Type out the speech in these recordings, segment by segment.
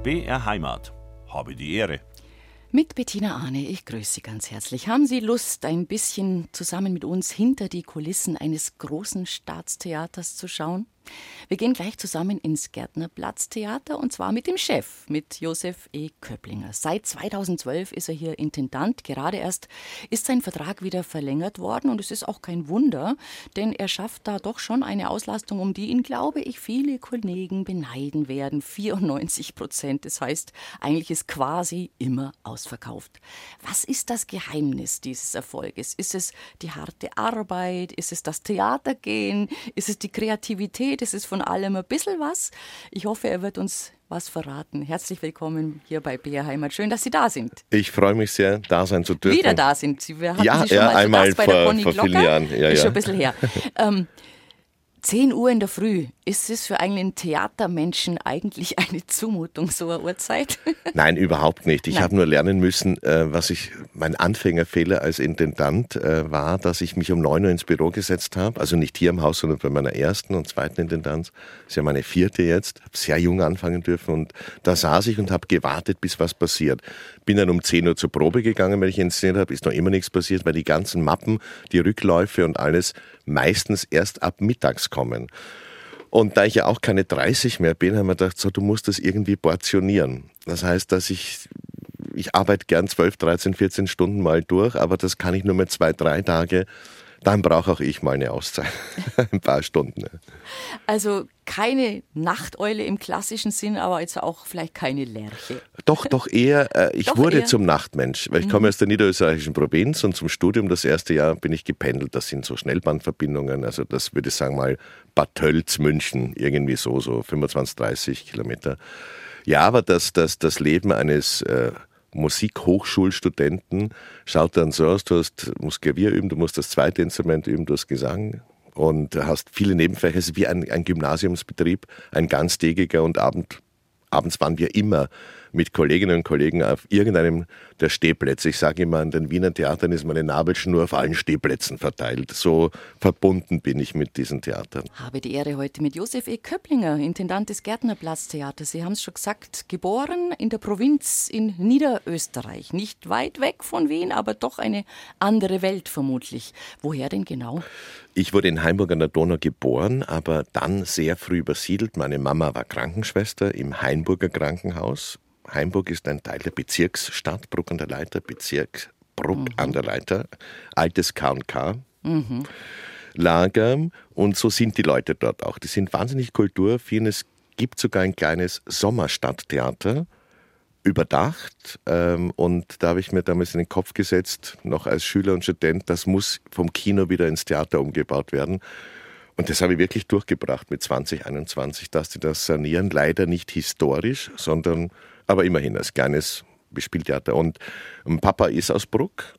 BR Heimat. Habe die Ehre. Mit Bettina Arne, ich grüße Sie ganz herzlich. Haben Sie Lust, ein bisschen zusammen mit uns hinter die Kulissen eines großen Staatstheaters zu schauen? Wir gehen gleich zusammen ins Gärtnerplatztheater und zwar mit dem Chef, mit Josef E. Köpplinger. Seit 2012 ist er hier Intendant. Gerade erst ist sein Vertrag wieder verlängert worden und es ist auch kein Wunder, denn er schafft da doch schon eine Auslastung, um die ihn, glaube ich, viele Kollegen beneiden werden. 94%. Das heißt, eigentlich ist quasi immer ausverkauft. Was ist das Geheimnis dieses Erfolges? Ist es die harte Arbeit? Ist es das Theatergehen? Ist es die Kreativität? Ist es von allem ein bisschen was? Ich hoffe, er wird uns was verraten. Herzlich willkommen hier bei BR Heimat. Schön, dass Sie da sind. Ich freue mich sehr, da sein zu dürfen. Wieder da sind Sie. Wir hatten Sie schon mal einmal bei der Conny vor Glocker. vielen Jahren. Ist schon ein bisschen her. 10 Uhr in der Früh, ist es für einen Theatermenschen eigentlich eine Zumutung, so eine Uhrzeit? Nein, überhaupt nicht. Ich habe nur lernen müssen, mein Anfängerfehler als Intendant war, dass ich mich um 9 Uhr ins Büro gesetzt habe. Also nicht hier im Haus, sondern bei meiner ersten und zweiten Intendanz. Das ist ja meine 4. jetzt. Habe sehr jung anfangen dürfen und da saß ich und habe gewartet, bis was passiert. Bin dann um 10 Uhr zur Probe gegangen, wenn ich inszeniert habe. Ist noch immer nichts passiert, weil die ganzen Mappen, die Rückläufe und alles meistens erst ab mittags kommen. Und da ich ja auch keine 30 mehr bin, haben wir gedacht, so, du musst das irgendwie portionieren. Das heißt, dass ich arbeite gern 12, 13, 14 Stunden mal durch, aber das kann ich nur mit 2, 3 Tage. Dann brauche auch ich mal eine Auszeit. Ein paar Stunden. Also keine Nachteule im klassischen Sinn, aber jetzt auch vielleicht keine Lerche. Doch eher, ich wurde zum Nachtmensch, weil ich komme aus der niederösterreichischen Provinz und zum Studium das erste Jahr bin ich gependelt. Das sind so Schnellbahnverbindungen, also das würde ich sagen mal Bad Tölz, München, irgendwie so 25, 30 Kilometer. Ja, aber das Leben eines Musikhochschulstudenten schaut dann so aus, du musst Klavier üben, du musst das zweite Instrument üben, du hast Gesang und hast viele Nebenfächer. Es ist wie ein Gymnasiumsbetrieb, ein ganztägiger und abends waren wir immer mit Kolleginnen und Kollegen auf irgendeinem der Stehplätze. Ich sage immer, an den Wiener Theatern ist meine Nabelschnur auf allen Stehplätzen verteilt. So verbunden bin ich mit diesen Theatern. Habe die Ehre heute mit Josef E. Köpplinger, Intendant des Gärtnerplatztheaters. Sie haben es schon gesagt, geboren in der Provinz in Niederösterreich. Nicht weit weg von Wien, aber doch eine andere Welt vermutlich. Woher denn genau? Ich wurde in Hainburg an der Donau geboren, aber dann sehr früh übersiedelt. Meine Mama war Krankenschwester im Hainburger Krankenhaus. Hainburg ist ein Teil der Bezirksstadt Bruck an der Leiter, Bezirk Bruck an der Leiter, altes K&K Lager und so sind die Leute dort auch. Die sind wahnsinnig kulturaffin. Es gibt sogar ein kleines Sommerstadttheater, überdacht und da habe ich mir damals in den Kopf gesetzt, noch als Schüler und Student, das muss vom Kino wieder ins Theater umgebaut werden. Und das habe ich wirklich durchgebracht mit 20, 21, dass die das sanieren. Leider nicht historisch, sondern aber immerhin als kleines Spieltheater. Und Papa ist aus Bruck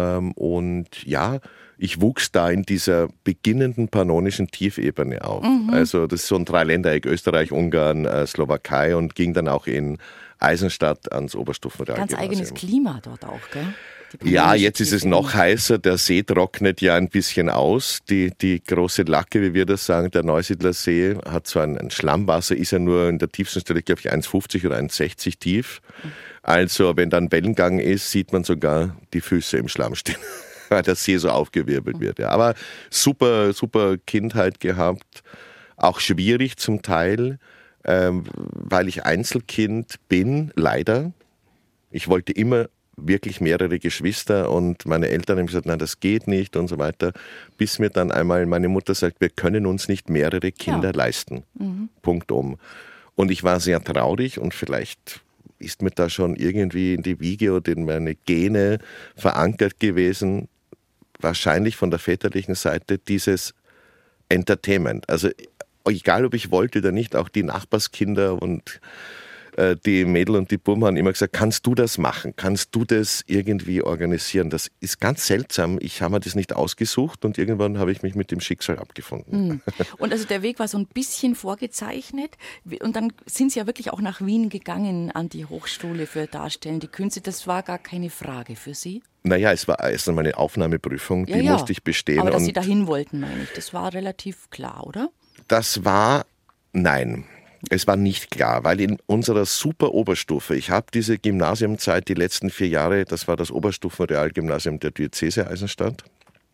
und ja, ich wuchs da in dieser beginnenden pannonischen Tiefebene auf. Also das ist so ein Dreiländereck, Österreich, Ungarn, Slowakei und ging dann auch in Eisenstadt ans Oberstufenrealgymnasium. Ganz eigenes Klima dort auch, gell? Ja, jetzt ist es noch heißer, der See trocknet ja ein bisschen aus. Die große Lacke, wie wir das sagen, der Neusiedler See, hat so ein Schlammwasser, ist ja nur in der tiefsten Stelle, glaube ich, 1,50 oder 1,60 tief. Also wenn dann Wellengang ist, sieht man sogar die Füße im Schlamm stehen, weil der See so aufgewirbelt wird. Ja. Aber super Kindheit gehabt, auch schwierig zum Teil, weil ich Einzelkind bin, leider. Ich wollte immer wirklich mehrere Geschwister und meine Eltern haben gesagt, nein, das geht nicht und so weiter, bis mir dann einmal meine Mutter sagt, wir können uns nicht mehrere Kinder leisten. Punktum. Und ich war sehr traurig und vielleicht ist mir da schon irgendwie in die Wiege oder in meine Gene verankert gewesen, wahrscheinlich von der väterlichen Seite dieses Entertainment. Also egal, ob ich wollte oder nicht, auch die Nachbarskinder und die Mädel und die Buben haben immer gesagt, kannst du das machen? Kannst du das irgendwie organisieren? Das ist ganz seltsam. Ich habe mir das nicht ausgesucht und irgendwann habe ich mich mit dem Schicksal abgefunden. Und also der Weg war so ein bisschen vorgezeichnet und dann sind Sie ja wirklich auch nach Wien gegangen an die Hochschule für Darstellende Künste. Das war gar keine Frage für Sie? Naja, es war erst einmal eine Aufnahmeprüfung, die musste ich bestehen. Aber dass Sie dahin wollten, meine ich, das war relativ klar, oder? Das war, nein. Es war nicht klar, weil in unserer super Oberstufe, ich habe diese Gymnasiumzeit, die letzten 4 Jahre, das war das Oberstufenrealgymnasium der Diözese Eisenstadt.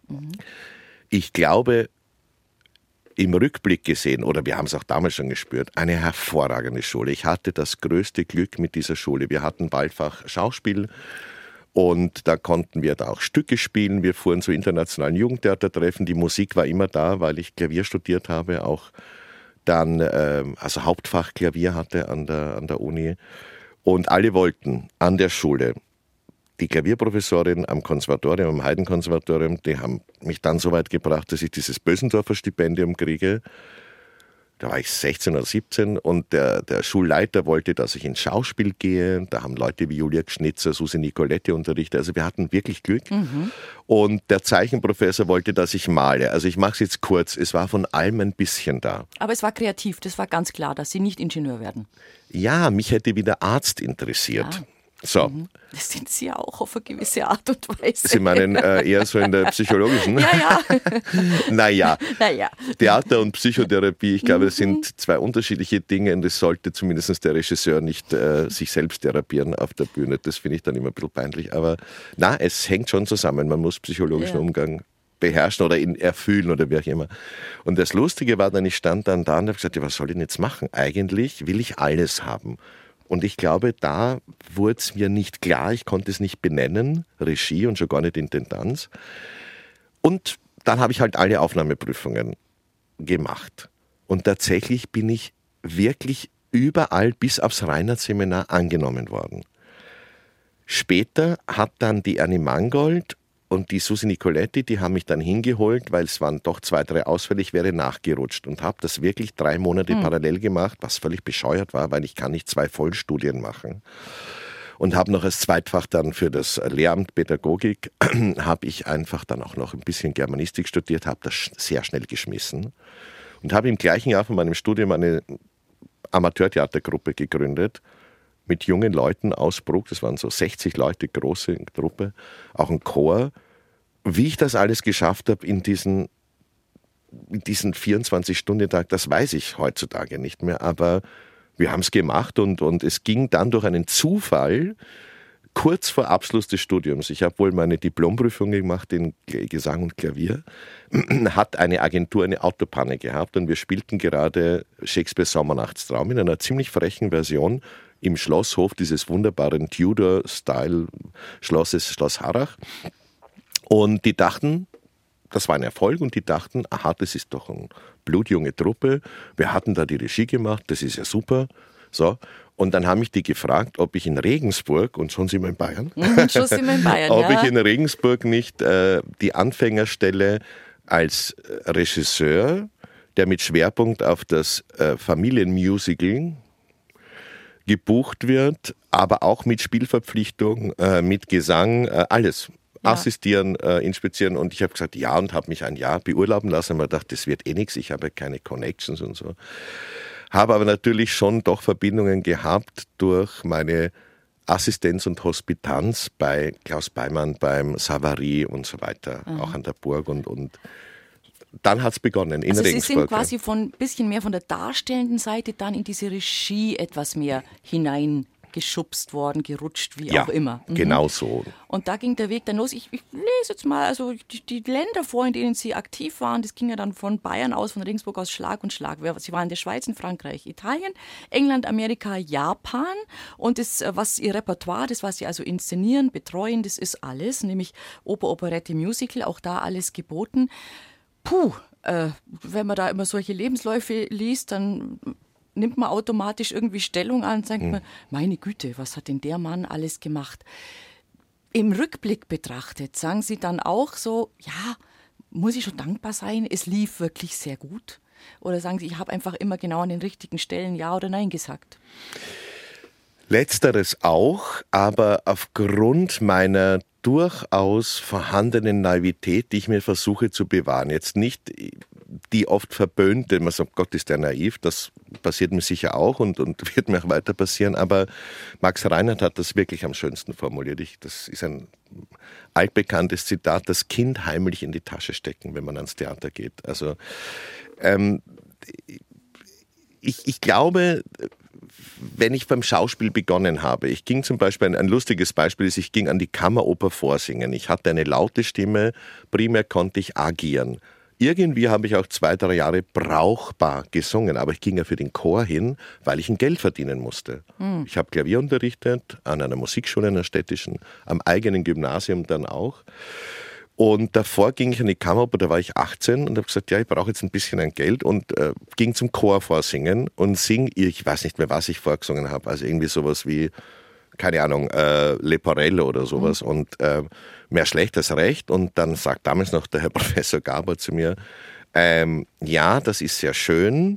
Ich glaube, im Rückblick gesehen, oder wir haben es auch damals schon gespürt, eine hervorragende Schule. Ich hatte das größte Glück mit dieser Schule. Wir hatten Wahlfach Schauspiel und da konnten wir da auch Stücke spielen. Wir fuhren zu internationalen Jugendtheatertreffen. Die Musik war immer da, weil ich Klavier studiert habe, auch dann also Hauptfach Klavier hatte an der Uni. Und alle wollten an der Schule. Die Klavierprofessorin am Konservatorium, am Haydn-Konservatorium, die haben mich dann so weit gebracht, dass ich dieses Bösendorfer Stipendium kriege. Da war ich 16 oder 17 und der Schulleiter wollte, dass ich ins Schauspiel gehe. Da haben Leute wie Julia Gschnitzer, Susi Nicoletti unterrichtet. Also wir hatten wirklich Glück. Und der Zeichenprofessor wollte, dass ich male. Also ich mache es jetzt kurz. Es war von allem ein bisschen da. Aber es war kreativ. Das war ganz klar, dass Sie nicht Ingenieur werden. Ja, mich hätte wieder Arzt interessiert. Ja. So. Das sind Sie ja auch auf eine gewisse Art und Weise. Sie meinen eher so in der psychologischen? Ja. Naja, Theater und Psychotherapie, ich glaube, das sind 2 unterschiedliche Dinge und es sollte zumindest der Regisseur nicht sich selbst therapieren auf der Bühne. Das finde ich dann immer ein bisschen peinlich. Aber es hängt schon zusammen. Man muss psychologischen Umgang beherrschen oder ihn erfühlen oder wie auch immer. Und das Lustige war dann, ich stand dann da und habe gesagt, was soll ich denn jetzt machen? Eigentlich will ich alles haben. Und ich glaube, da wurde es mir nicht klar, ich konnte es nicht benennen, Regie und schon gar nicht Intendanz. Und dann habe ich halt alle Aufnahmeprüfungen gemacht. Und tatsächlich bin ich wirklich überall bis aufs Reinhardt-Seminar angenommen worden. Später hat dann die Annie Mangold und die Susi Nicoletti, die haben mich dann hingeholt, weil es waren doch 2, 3 Ausfälle, ich wäre nachgerutscht und habe das wirklich 3 Monate parallel gemacht, was völlig bescheuert war, weil ich kann nicht 2 Vollstudien machen. Und habe noch als Zweitfach dann für das Lehramt Pädagogik, habe ich einfach dann auch noch ein bisschen Germanistik studiert, habe das sehr schnell geschmissen und habe im gleichen Jahr von meinem Studium eine Amateurtheatergruppe gegründet, mit jungen Leuten aus Bruck, das waren so 60 Leute, große Gruppe, auch ein Chor. Wie ich das alles geschafft habe in diesen 24-Stunden-Tag, das weiß ich heutzutage nicht mehr, aber wir haben es gemacht und es ging dann durch einen Zufall kurz vor Abschluss des Studiums. Ich habe wohl meine Diplomprüfung gemacht in Gesang und Klavier, hat eine Agentur eine Autopanne gehabt und wir spielten gerade Shakespeares Sommernachtstraum in einer ziemlich frechen Version im Schlosshof dieses wunderbaren Tudor-Style-Schlosses, Schloss Harrach. Und die dachten, das war ein Erfolg und die dachten, aha, das ist doch eine blutjunge Truppe. Wir hatten da die Regie gemacht, das ist ja super. So. Und dann haben mich die gefragt, ob ich in Regensburg, und schon sind wir in Bayern, ob ich in Regensburg nicht die Anfängerstelle als Regisseur, der mit Schwerpunkt auf das Familienmusical gebucht wird, aber auch mit Spielverpflichtung, mit Gesang, alles. Assistieren, inspizieren und ich habe gesagt, ja und habe mich ein Jahr beurlauben lassen, aber dachte, das wird eh nichts, ich habe keine Connections und so. Habe aber natürlich schon doch Verbindungen gehabt durch meine Assistenz und Hospitanz bei Klaus Beimann, beim Savary und so weiter, auch an der Burg und dann hat es begonnen in Regensburg. Sie sind quasi von ein bisschen mehr von der darstellenden Seite dann in diese Regie etwas mehr hineingeschubst worden, gerutscht, wie auch immer. Genau so. Und da ging der Weg dann los. Ich lese jetzt mal, also die Länder vor, in denen Sie aktiv waren, das ging ja dann von Bayern aus, von Regensburg aus Schlag und Schlag. Sie waren in der Schweiz, in Frankreich, Italien, England, Amerika, Japan. Und das, was Ihr Repertoire, das, was Sie also inszenieren, betreuen, das ist alles, nämlich Oper, Operette, Musical, auch da alles geboten. Wenn man da immer solche Lebensläufe liest, dann nimmt man automatisch irgendwie Stellung an und sagt man, meine Güte, was hat denn der Mann alles gemacht? Im Rückblick betrachtet, sagen Sie dann auch so, ja, muss ich schon dankbar sein, es lief wirklich sehr gut? Oder sagen Sie, ich habe einfach immer genau an den richtigen Stellen Ja oder Nein gesagt? Letzteres auch, aber aufgrund meiner durchaus vorhandenen Naivität, die ich mir versuche zu bewahren. Jetzt nicht die oft verböhnte, man sagt, Gott ist der naiv, das passiert mir sicher auch und wird mir auch weiter passieren, aber Max Reinhardt hat das wirklich am schönsten formuliert. Das ist ein altbekanntes Zitat, das Kind heimlich in die Tasche stecken, wenn man ans Theater geht. Also ich glaube, wenn ich beim Schauspiel begonnen habe, ich ging zum Beispiel, ein lustiges Beispiel ist, ich ging an die Kammeroper vorsingen. Ich hatte eine laute Stimme, primär konnte ich agieren. Irgendwie habe ich auch 2-3 Jahre brauchbar gesungen, aber ich ging ja für den Chor hin, weil ich ein Geld verdienen musste. Ich habe Klavier unterrichtet, an einer Musikschule, einer städtischen, am eigenen Gymnasium dann auch. Und davor ging ich an die Kammeroper, da war ich 18 und habe gesagt, ja, ich brauche jetzt ein bisschen ein Geld und ging zum Chor vorsingen und ich weiß nicht mehr, was ich vorgesungen habe, also irgendwie sowas wie, keine Ahnung, Leporello oder sowas und mehr schlecht als recht. Und dann sagt damals noch der Herr Professor Gaber zu mir, ja, das ist sehr schön,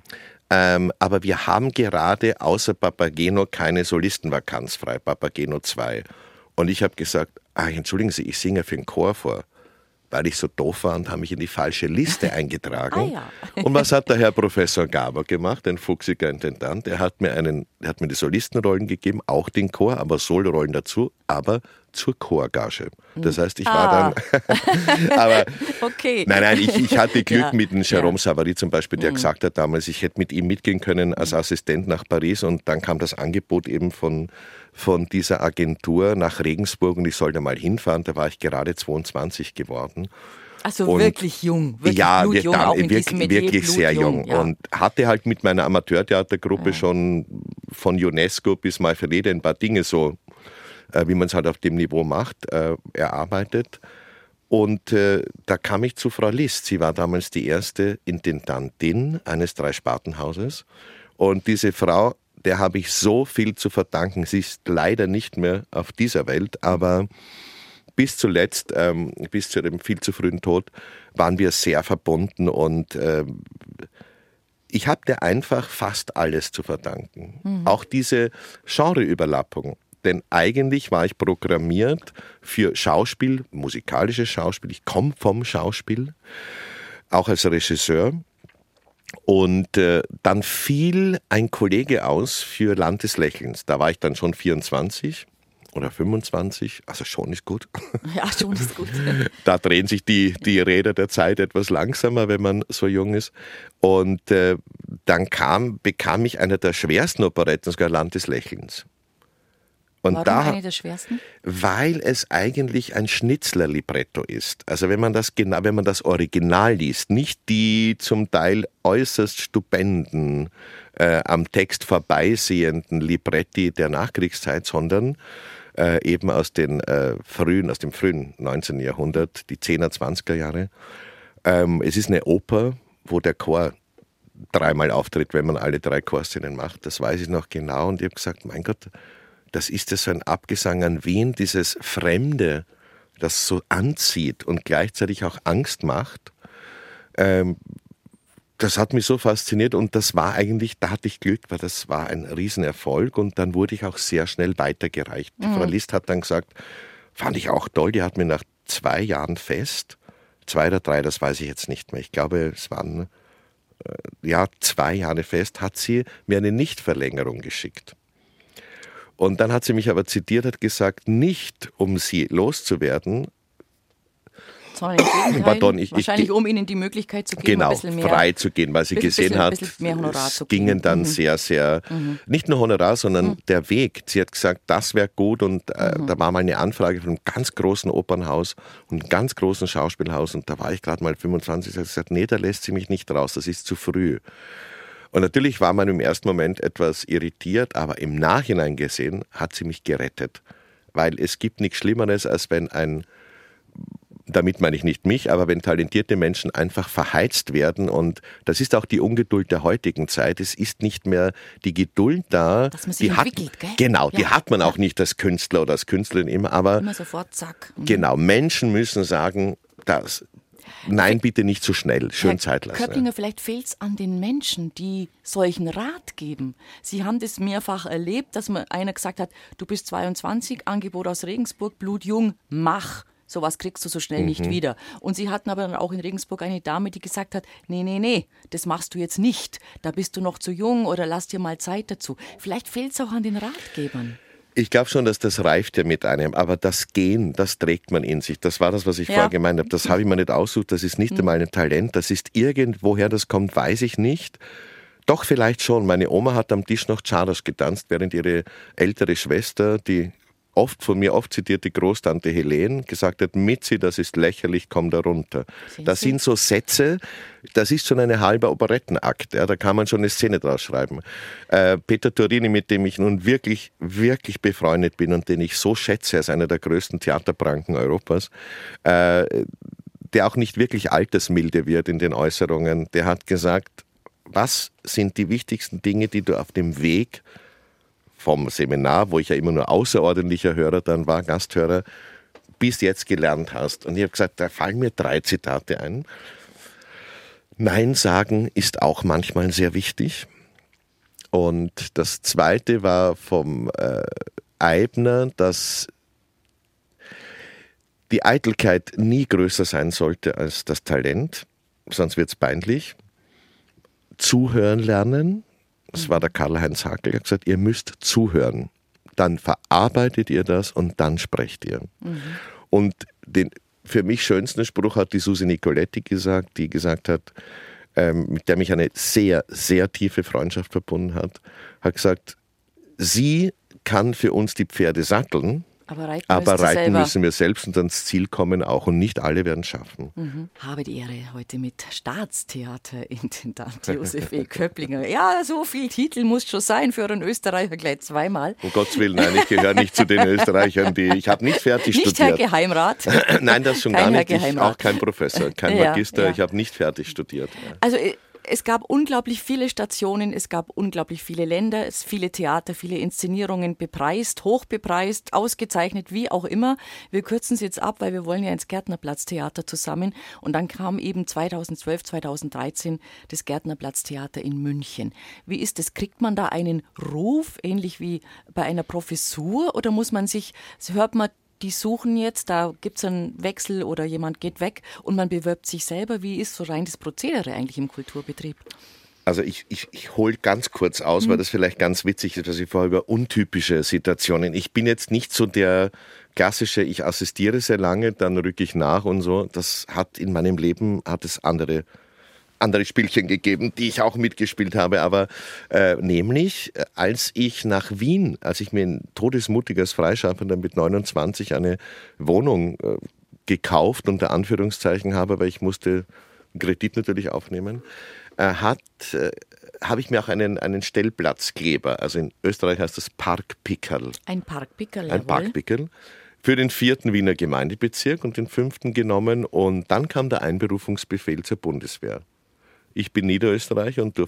aber wir haben gerade außer Papageno keine Solistenvakanz frei, Papageno 2. Und ich habe gesagt, entschuldigen Sie, ich singe für den Chor vor, weil ich so doof war und habe mich in die falsche Liste eingetragen. Und was hat der Herr Professor Gaber gemacht, ein fuchsiger Intendant? Er hat mir die Solistenrollen gegeben, auch den Chor, aber Solorollen dazu, aber zur Chorgage. Das heißt, ich war dann... aber okay. Nein, ich hatte Glück mit dem Jérôme Savary zum Beispiel, der gesagt hat damals, ich hätte mit ihm mitgehen können als Assistent nach Paris und dann kam das Angebot eben von dieser Agentur nach Regensburg und ich sollte mal hinfahren. Da war ich gerade 22 geworden. Also und wirklich jung, wirklich ja, blutjung, auch in diesem Metier, wirklich sehr jung. Ja. Und hatte halt mit meiner Amateurtheatergruppe schon von UNESCO bis Malferede ein paar Dinge so, wie man es halt auf dem Niveau macht, erarbeitet. Und da kam ich zu Frau List. Sie war damals die erste Intendantin eines Dreispartenhauses. Und diese Frau, der habe ich so viel zu verdanken. Sie ist leider nicht mehr auf dieser Welt, aber bis zuletzt, bis zu dem viel zu frühen Tod, waren wir sehr verbunden und ich habe dir einfach fast alles zu verdanken. Auch diese Genreüberlappung. Denn eigentlich war ich programmiert für Schauspiel, musikalisches Schauspiel. Ich komme vom Schauspiel, auch als Regisseur. Und dann fiel ein Kollege aus für Land des Lächelns. Da war ich dann schon 24 oder 25, also schon ist gut. Ja, schon ist gut. Da drehen sich die Räder der Zeit etwas langsamer, wenn man so jung ist. Und dann bekam ich eine der schwersten Operetten, sogar Land des Lächelns. Und warum eine der schwersten? Weil es eigentlich ein Schnitzler-Libretto ist. Also wenn man das Original liest, nicht die zum Teil äußerst stupenden, am Text vorbeisehenden Libretti der Nachkriegszeit, sondern eben aus dem frühen 19. Jahrhundert, die 10er, 20er Jahre. Es ist eine Oper, wo der Chor 3-mal auftritt, wenn man alle 3 Chorszenen macht. Das weiß ich noch genau. Und ich habe gesagt, mein Gott, das ist ja so ein Abgesang an Wien, dieses Fremde, das so anzieht und gleichzeitig auch Angst macht. Das hat mich so fasziniert und das war eigentlich, da hatte ich Glück, weil das war ein Riesenerfolg und dann wurde ich auch sehr schnell weitergereicht. Die Frau List hat dann gesagt, fand ich auch toll, die hat mir nach 2 Jahren fest, 2 oder 3, das weiß ich jetzt nicht mehr, ich glaube es waren 2 Jahre fest, hat sie mir eine Nichtverlängerung geschickt. Und dann hat sie mich aber zitiert, hat gesagt, nicht um sie loszuwerden, sondern im Gegenteil, wahrscheinlich um ihnen die Möglichkeit zu geben, ein bisschen mehr frei zu gehen, weil sie gesehen hat, es gingen dann sehr, sehr, nicht nur Honorar, sondern der Weg. Sie hat gesagt, das wäre gut und da war mal eine Anfrage von einem ganz großen Opernhaus und einem ganz großen Schauspielhaus und da war ich gerade mal 25, sie hat gesagt, nee, da lässt sie mich nicht raus, das ist zu früh. Und natürlich war man im ersten Moment etwas irritiert, aber im Nachhinein gesehen hat sie mich gerettet. Weil es gibt nichts Schlimmeres, als wenn damit meine ich nicht mich, aber wenn talentierte Menschen einfach verheizt werden und das ist auch die Ungeduld der heutigen Zeit. Es ist nicht mehr die Geduld da. Dass man sich entwickelt, gell? Genau, die hat man auch nicht als Künstler oder als Künstlerin immer, aber immer sofort, zack. Genau, Menschen müssen sagen, nein, bitte nicht zu schnell, schön Zeit lassen. Köpplinger, vielleicht fehlt es an den Menschen, die solchen Rat geben. Sie haben das mehrfach erlebt, dass einer gesagt hat, du bist 22, Angebot aus Regensburg, blutjung, mach. Sowas kriegst du so schnell nicht wieder. Und sie hatten aber dann auch in Regensburg eine Dame, die gesagt hat, nee, das machst du jetzt nicht. Da bist du noch zu jung oder lass dir mal Zeit dazu. Vielleicht fehlt es auch an den Ratgebern. Ich glaube schon, dass das reift ja mit einem, aber das Gehen, das trägt man in sich. Das war das, was ich vorher gemeint habe. Das habe ich mir nicht ausgesucht, das ist nicht einmal ein Talent, das ist irgendwoher das kommt, weiß ich nicht. Doch, vielleicht schon. Meine Oma hat am Tisch noch Czaros getanzt, während ihre ältere Schwester, die von mir oft zitierte Großtante Helene, gesagt hat, Mitzi, das ist lächerlich, komm da runter. Das sind so Sätze, das ist schon ein halber Operettenakt, ja, da kann man schon eine Szene draus schreiben. Peter Turini, mit dem ich nun wirklich, wirklich befreundet bin und den ich so schätze, als einer der größten Theaterpranken Europas, der auch nicht wirklich altersmilde wird in den Äußerungen, der hat gesagt, was sind die wichtigsten Dinge, die du auf dem Weg vom Seminar, wo ich ja immer nur außerordentlicher Hörer dann war, Gasthörer, bis jetzt gelernt hast? Und ich habe gesagt, da fallen mir 3 Zitate ein. Nein sagen ist auch manchmal sehr wichtig. Und das zweite war vom Eibner, dass die Eitelkeit nie größer sein sollte als das Talent, sonst wird es peinlich. Zuhören lernen. Das war der Karl-Heinz Hackl, der hat gesagt, ihr müsst zuhören. Dann verarbeitet ihr das und dann sprecht ihr. Und den für mich schönsten Spruch hat die Susi Nicoletti gesagt, die gesagt hat, mit der mich eine sehr, sehr tiefe Freundschaft verbunden hat gesagt, sie kann für uns die Pferde satteln, aber reiten müssen wir selbst und ans Ziel kommen auch und nicht alle werden es schaffen. Habe die Ehre heute mit Staatstheaterintendant Josef E. Köpplinger. Ja, so viel Titel muss schon sein für einen Österreicher gleich zweimal. Um Gottes Willen, nein, ich gehöre nicht zu den Österreichern, ich habe nicht fertig studiert. Nicht Herr Geheimrat. Nein, das schon gar nicht. Ich auch kein Professor, kein Magister, ja. Ich habe nicht fertig studiert. Also es gab unglaublich viele Stationen, es gab unglaublich viele Länder, viele Theater, viele Inszenierungen bepreist, hochbepreist, ausgezeichnet, wie auch immer. Wir kürzen es jetzt ab, weil wir wollen ja ins Gärtnerplatztheater zusammen. Und dann kam eben 2012, 2013 das Gärtnerplatztheater in München. Wie ist das? Kriegt man da einen Ruf, ähnlich wie bei einer Professur? Oder muss man sich, hört man, die suchen jetzt, da gibt es einen Wechsel oder jemand geht weg und man bewirbt sich selber. Wie ist so rein das Prozedere eigentlich im Kulturbetrieb? Also ich hole ganz kurz aus, weil das vielleicht ganz witzig ist, was ich vorher über untypische Situationen. Ich bin jetzt nicht so der klassische, ich assistiere sehr lange, dann rücke ich nach und so. Das hat in meinem Leben, hat es andere Spielchen gegeben, die ich auch mitgespielt habe, aber nämlich als ich nach Wien, als ich mir ein todesmutiges Freischaffender mit 29 eine Wohnung gekauft, unter Anführungszeichen habe, weil ich musste einen Kredit natürlich aufnehmen, habe ich mir auch einen Stellplatzkleber, also in Österreich heißt das Parkpickerl. Ein Parkpickerl, Ein Parkpickerl. Für den 4. Wiener Gemeindebezirk und den 5. genommen und dann kam der Einberufungsbefehl zur Bundeswehr. Ich bin Niederösterreicher und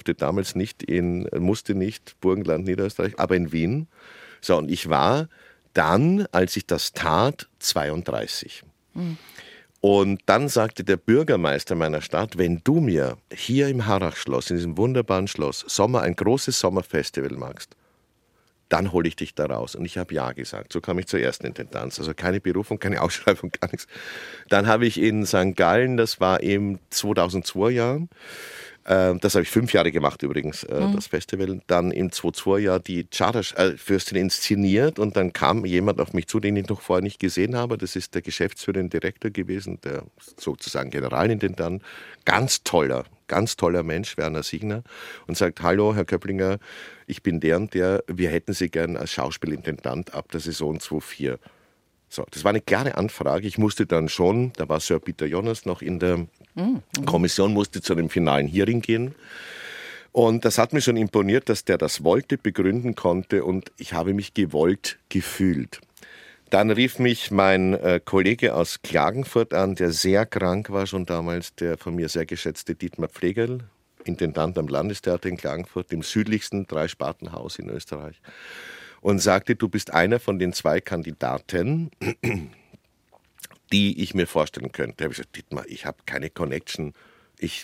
musste nicht Burgenland, Niederösterreich, aber in Wien. So, und ich war dann, als ich das tat, 32. Und dann sagte der Bürgermeister meiner Stadt, wenn du mir hier im Harrachschloss, in diesem wunderbaren Schloss, ein großes Sommerfestival magst, dann hole ich dich da raus. Und ich habe ja gesagt. So kam ich zur ersten Intendanz. Also keine Berufung, keine Ausschreibung, gar nichts. Dann habe ich in St. Gallen, das war im 2002 Jahr, das habe ich 5 Jahre gemacht übrigens, das Festival, dann im 2002 Jahr die Czaros-Fürstin inszeniert und dann kam jemand auf mich zu, den ich noch vorher nicht gesehen habe. Das ist der geschäftsführende Direktor gewesen, der sozusagen Generalintendant. Ganz toller Mensch, Werner Signer, und sagt, hallo Herr Köpplinger, ich bin der und der, wir hätten Sie gern als Schauspielintendant ab der Saison 2004. So, das war eine klare Anfrage. Ich musste dann schon, da war Sir Peter Jonas noch in der Kommission, musste zu einem finalen Hearing gehen. Und das hat mir schon imponiert, dass der das wollte, begründen konnte und ich habe mich gewollt gefühlt. Dann rief mich mein Kollege aus Klagenfurt an, der sehr krank war schon damals, der von mir sehr geschätzte Dietmar Pflegerl, Intendant am Landestheater in Klagenfurt, dem südlichsten 3-Spartenhaus in Österreich, und sagte, du bist einer von den 2 Kandidaten, die ich mir vorstellen könnte. Da habe ich gesagt, Dietmar, ich habe keine Connection. Ich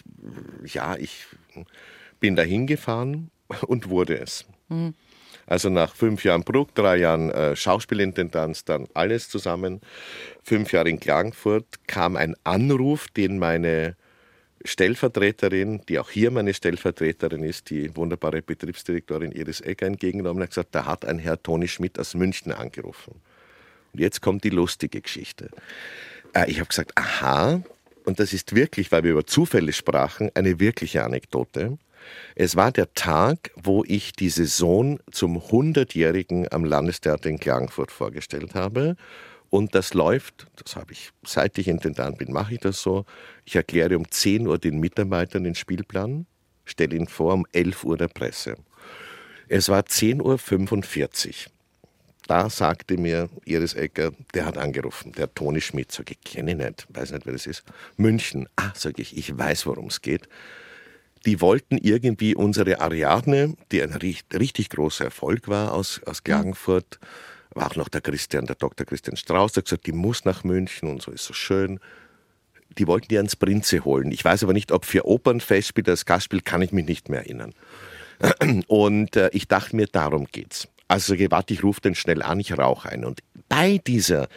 bin da hingefahren und wurde es. Also nach 5 Jahren Bruck, 3 Jahren Schauspielintendanz, dann alles zusammen, 5 Jahre in Klagenfurt, kam ein Anruf, den meine Stellvertreterin, die auch hier meine Stellvertreterin ist, die wunderbare Betriebsdirektorin Iris Egger, entgegengenommen hat, gesagt, da hat ein Herr Toni Schmidt aus München angerufen. Und jetzt kommt die lustige Geschichte. Ich habe gesagt, aha, und das ist wirklich, weil wir über Zufälle sprachen, eine wirkliche Anekdote. Es war der Tag, wo ich die Saison zum 100-Jährigen am Landestheater in Klagenfurt vorgestellt habe. Und das läuft, das habe ich, seit ich Intendant bin, mache ich das so. Ich erkläre um 10 Uhr den Mitarbeitern den Spielplan, stelle ihn vor um 11 Uhr der Presse. Es war 10:45 Uhr. Da sagte mir Iris Ecker, der hat angerufen, der Toni Schmidt. Sag ich, kenne ich nicht, weiß nicht, wer das ist. München. Sag ich weiß, worum es geht. Die wollten irgendwie unsere Ariadne, die ein richtig großer Erfolg war aus Klagenfurt, war auch noch der Dr. Christian Strauß, der hat gesagt, die muss nach München und so, ist so schön. Die wollten die ans Prinze holen. Ich weiß aber nicht, ob für Opernfestspiel, das Gastspiel, kann ich mich nicht mehr erinnern. Und ich dachte mir, darum geht's. Also warte, ich rufe den schnell an, ich rauche ein. Und bei dieser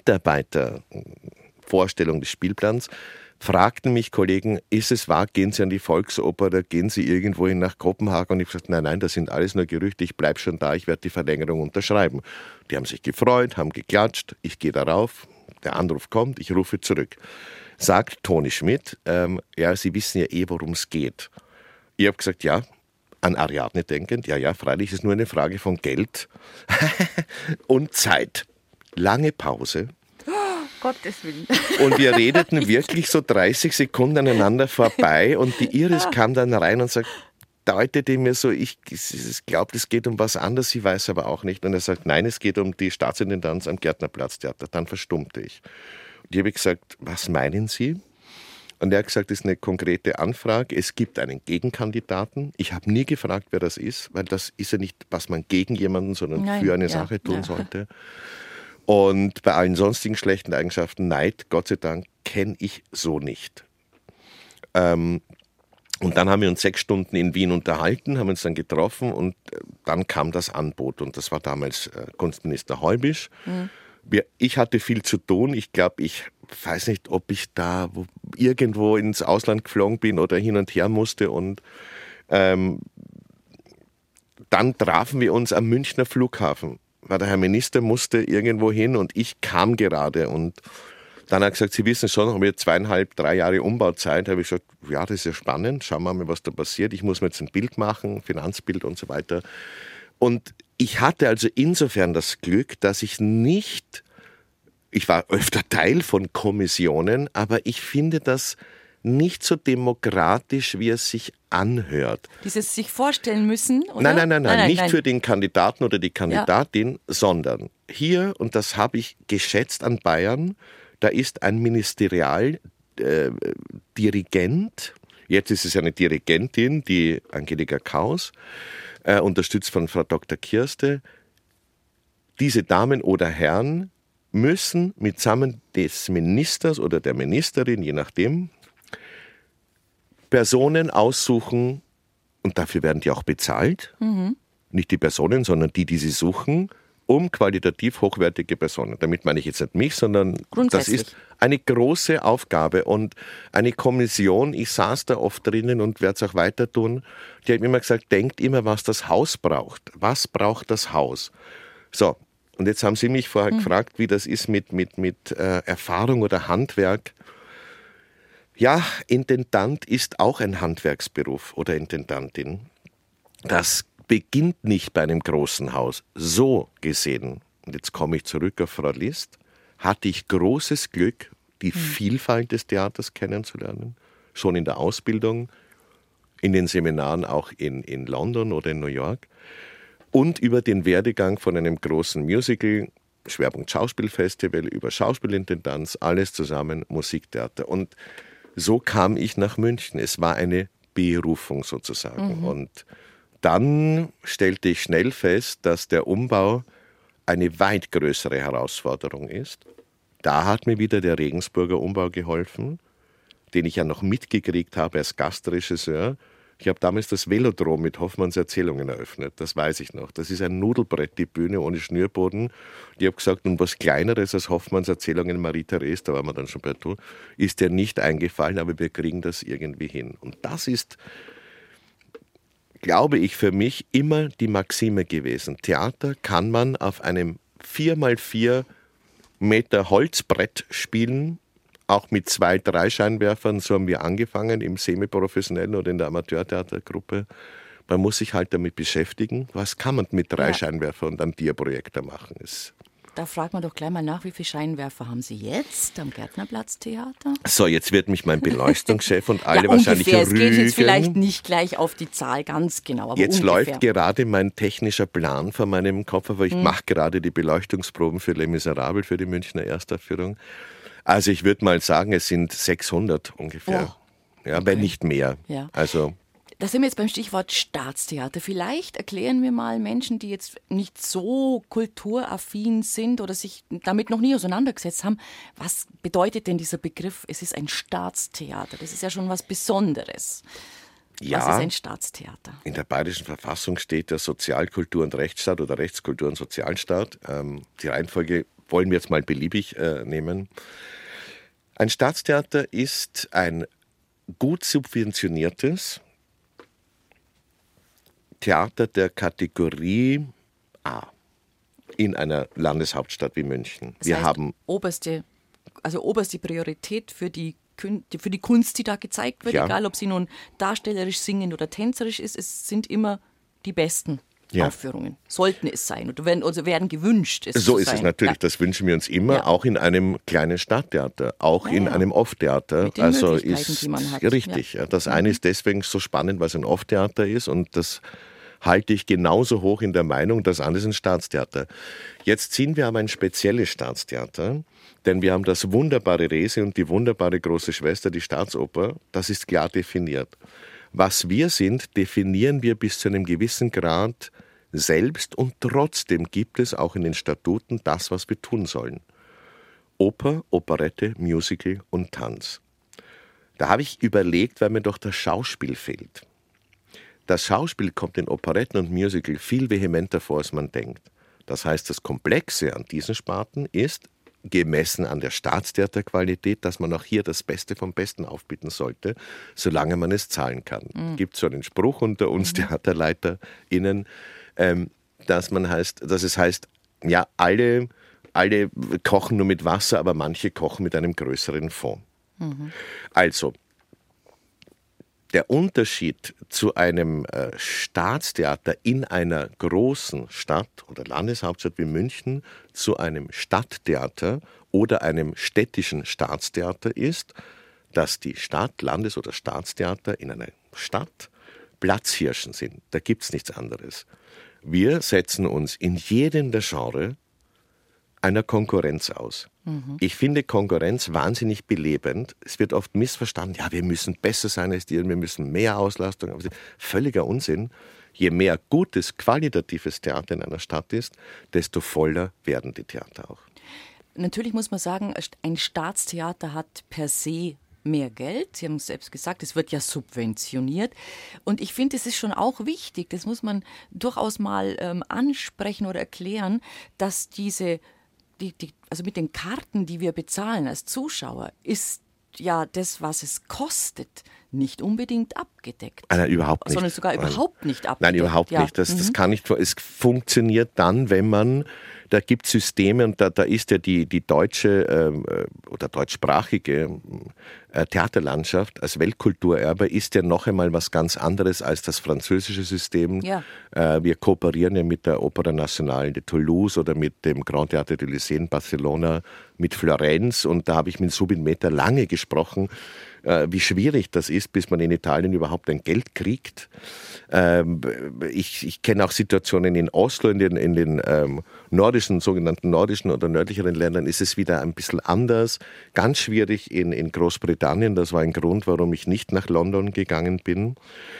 Mitarbeitervorstellung des Spielplans fragten mich Kollegen, ist es wahr, gehen Sie an die Volksoper oder gehen Sie irgendwohin nach Kopenhagen? Und ich habe gesagt, nein, das sind alles nur Gerüchte, ich bleibe schon da, ich werde die Verlängerung unterschreiben. Die haben sich gefreut, haben geklatscht, ich gehe darauf, der Anruf kommt, ich rufe zurück. Sagt Toni Schmidt, ja, Sie wissen ja worum es geht. Ich habe gesagt, ja, an Ariadne denkend, ja, freilich ist nur eine Frage von Geld und Zeit. Lange Pause. Gottes Willen. Und wir redeten wirklich so 30 Sekunden aneinander vorbei und die Iris kam dann rein und sagt, deutete mir so, ich glaube, es geht um was anderes, sie weiß aber auch nicht. Und er sagt, nein, es geht um die Staatsintendanz am Gärtnerplatztheater. Dann verstummte ich. Und ich habe gesagt, was meinen Sie? Und er hat gesagt, das ist eine konkrete Anfrage. Es gibt einen Gegenkandidaten. Ich habe nie gefragt, wer das ist, weil das ist ja nicht, was man gegen jemanden, sondern für eine Sache tun sollte. Und bei allen sonstigen schlechten Eigenschaften, Neid, Gott sei Dank, kenne ich so nicht. Und dann haben wir uns 6 Stunden in Wien unterhalten, haben uns dann getroffen und dann kam das Angebot. Und das war damals Kunstminister Heubisch. Mhm. Ich hatte viel zu tun. Ich glaube, ich weiß nicht, ob ich da irgendwo ins Ausland geflogen bin oder hin und her musste. Und dann trafen wir uns am Münchner Flughafen. Weil der Herr Minister musste irgendwo hin und ich kam gerade. Und dann hat er gesagt, Sie wissen schon, haben wir 2,5, 3 Jahre Umbauzeit. Da habe ich gesagt, ja, das ist ja spannend. Schauen wir mal, was da passiert. Ich muss mir jetzt ein Bild machen, Finanzbild und so weiter. Und ich hatte also insofern das Glück, dass ich war öfter Teil von Kommissionen, aber ich finde das nicht so demokratisch, wie es sich anhört. Dieses sich vorstellen müssen, oder? Nein, nicht für den Kandidaten oder die Kandidatin, sondern hier, und das habe ich geschätzt an Bayern, da ist ein Ministerialdirigent, jetzt ist es eine Dirigentin, die Angelika Kaus, unterstützt von Frau Dr. Kirste. Diese Damen oder Herren müssen mitsamen des Ministers oder der Ministerin, je nachdem, Personen aussuchen, und dafür werden die auch bezahlt, nicht die Personen, sondern die sie suchen, um qualitativ hochwertige Personen. Damit meine ich jetzt nicht mich, sondern das ist eine große Aufgabe und eine Kommission, ich saß da oft drinnen und werde es auch weiter tun, die hat mir immer gesagt, denkt immer, was das Haus braucht. Was braucht das Haus? So, und jetzt haben Sie mich vorher gefragt, wie das ist mit Erfahrung oder Handwerk. Ja, Intendant ist auch ein Handwerksberuf oder Intendantin. Das beginnt nicht bei einem großen Haus. So gesehen, und jetzt komme ich zurück auf Frau List, hatte ich großes Glück, die Vielfalt des Theaters kennenzulernen. Schon in der Ausbildung, in den Seminaren auch in London oder in New York. Und über den Werdegang von einem großen Musical, Schwerpunkt Schauspielfestival, über Schauspielintendanz, alles zusammen, Musiktheater. Und so kam ich nach München. Es war eine Berufung sozusagen. Und dann stellte ich schnell fest, dass der Umbau eine weit größere Herausforderung ist. Da hat mir wieder der Regensburger Umbau geholfen, den ich ja noch mitgekriegt habe als Gastregisseur. Ich habe damals das Velodrom mit Hoffmanns Erzählungen eröffnet, das weiß ich noch. Das ist ein Nudelbrett, die Bühne ohne Schnürboden. Ich habe gesagt, nun was Kleineres als Hoffmanns Erzählungen Marie-Therese, da waren wir dann schon bei du, ist dir nicht eingefallen, aber wir kriegen das irgendwie hin. Und das ist, glaube ich, für mich immer die Maxime gewesen. Theater kann man auf einem 4x4 Meter Holzbrett spielen, auch mit 2, 3 Scheinwerfern, so haben wir angefangen im semiprofessionellen oder in der Amateurtheatergruppe. Man muss sich halt damit beschäftigen, was kann man mit 3 Scheinwerfern und einem Dia-Projektor machen. Da fragt man doch gleich mal nach, wie viele Scheinwerfer haben Sie jetzt am Gärtnerplatztheater? So, jetzt wird mich mein Beleuchtungschef und alle wahrscheinlich ungefähr. rügen. Es geht jetzt vielleicht nicht gleich auf die Zahl ganz genau, aber jetzt ungefähr. läuft gerade mein technischer Plan vor meinem Kopf, aber ich mache gerade die Beleuchtungsproben für Les Miserables für die Münchner Erstaufführung. Also ich würde mal sagen, es sind 600 ungefähr. Ja, wenn nicht mehr. Ja. Also Da sind wir jetzt beim Stichwort Staatstheater. Vielleicht erklären wir mal Menschen, die jetzt nicht so kulturaffin sind oder sich damit noch nie auseinandergesetzt haben, was bedeutet denn dieser Begriff, es ist ein Staatstheater? Das ist ja schon was Besonderes. ja, Was ist ein Staatstheater? in der Bayerischen Verfassung steht der Sozialkultur- und Rechtsstaat oder Rechtskultur- und Sozialstaat. Die Reihenfolge wollen wir jetzt mal beliebig nehmen. Ein Staatstheater ist ein gut subventioniertes Theater der Kategorie A in einer Landeshauptstadt wie München. Das heißt, oberste Priorität für die Kunst, die da gezeigt wird, Ja. egal ob sie nun darstellerisch, singend oder tänzerisch ist, es sind immer die besten Aufführungen. Sollten es sein oder werden gewünscht. So zu ist sein. es natürlich, das wünschen wir uns immer, Ja. auch in einem kleinen Stadttheater, auch in einem Off-Theater. Mit den Möglichkeiten, die man hat. Richtig. Ja. Das eine ist deswegen so spannend, weil es ein Off-Theater ist und das halte ich genauso hoch in der Meinung, das andere ist ein Staatstheater. Jetzt ziehen wir aber ein spezielles Staatstheater, denn wir haben das wunderbare Rese und die wunderbare große Schwester, die Staatsoper, das ist klar definiert. Was wir sind, definieren wir bis zu einem gewissen Grad selbst und trotzdem gibt es auch in den Statuten das, was wir tun sollen. Oper, Operette, Musical und Tanz. Da habe ich überlegt, weil mir doch das Schauspiel fehlt. Das Schauspiel kommt in Operetten und Musical viel vehementer vor, als man denkt. Das heißt, das Komplexe an diesen Sparten ist, gemessen an der Staatstheaterqualität, dass man auch hier das Beste vom Besten aufbieten sollte, solange man es zahlen kann. Es gibt so einen Spruch unter uns TheaterleiterInnen, dass es heißt, ja, alle kochen nur mit Wasser, aber manche kochen mit einem größeren Fond. Also, der Unterschied zu einem Staatstheater in einer großen Stadt oder Landeshauptstadt wie München zu einem Stadttheater oder einem städtischen Staatstheater ist, dass die Stadt-, Landes- oder Staatstheater in einer Stadt Platzhirschen sind. Da gibt es nichts anderes. Wir setzen uns in jedem der Genre einer Konkurrenz aus. Ich finde Konkurrenz wahnsinnig belebend. Es wird oft missverstanden, ja, wir müssen besser sein als die, wir müssen mehr Auslastung haben. Völliger Unsinn. Je mehr gutes, qualitatives Theater in einer Stadt ist, desto voller werden die Theater auch. Natürlich muss man sagen, ein Staatstheater hat per se mehr Geld. Sie haben es selbst gesagt, es wird ja subventioniert. Und ich finde, es ist schon auch wichtig, das muss man durchaus mal ansprechen oder erklären, dass also mit den Karten, die wir bezahlen als Zuschauer, ist ja das, was es kostet, nicht unbedingt abgedeckt. Nein, überhaupt nicht. Sondern sogar überhaupt nicht abgedeckt. Nein, überhaupt nicht. Das kann nicht. Es funktioniert dann, wenn man, da gibt es Systeme und da ist ja die deutsche oder deutschsprachige Theaterlandschaft als Weltkulturerbe ist ja noch einmal was ganz anderes als das französische System. Ja. Wir kooperieren ja mit der Opera Nationale de Toulouse oder mit dem Grand Théâtre de Lycée in Barcelona, mit Florenz und da habe ich mit Subin Mehta lange gesprochen, wie schwierig das ist, bis man in Italien überhaupt ein Geld kriegt. Ich kenne auch Situationen in Oslo, in den sogenannten nordischen oder nördlicheren Ländern ist es wieder ein bisschen anders. Ganz schwierig in Großbritannien, das war ein Grund, warum ich nicht nach London gegangen bin.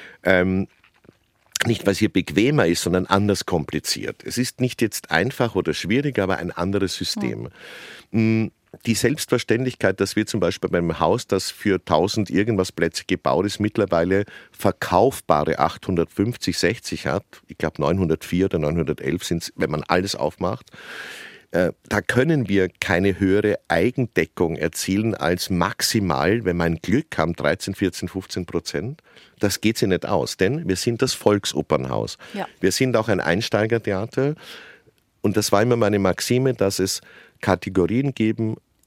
Nicht, weil es hier bequemer ist, sondern anders kompliziert. Es ist nicht jetzt einfach oder schwierig, aber ein anderes System. Die Selbstverständlichkeit, dass wir zum Beispiel beim Haus, das für 1000 irgendwas Plätze gebaut ist, mittlerweile verkaufbare 850, 60 hat, ich glaube 904 oder 911 sind es, wenn man alles aufmacht, da können wir keine höhere Eigendeckung erzielen als maximal, wenn wir ein Glück haben, 13, 14, 15%. Das geht sich nicht aus, denn wir sind das Volksopernhaus. Ja. Wir sind auch ein Einsteigertheater und das war immer meine Maxime, dass es Kategorien geben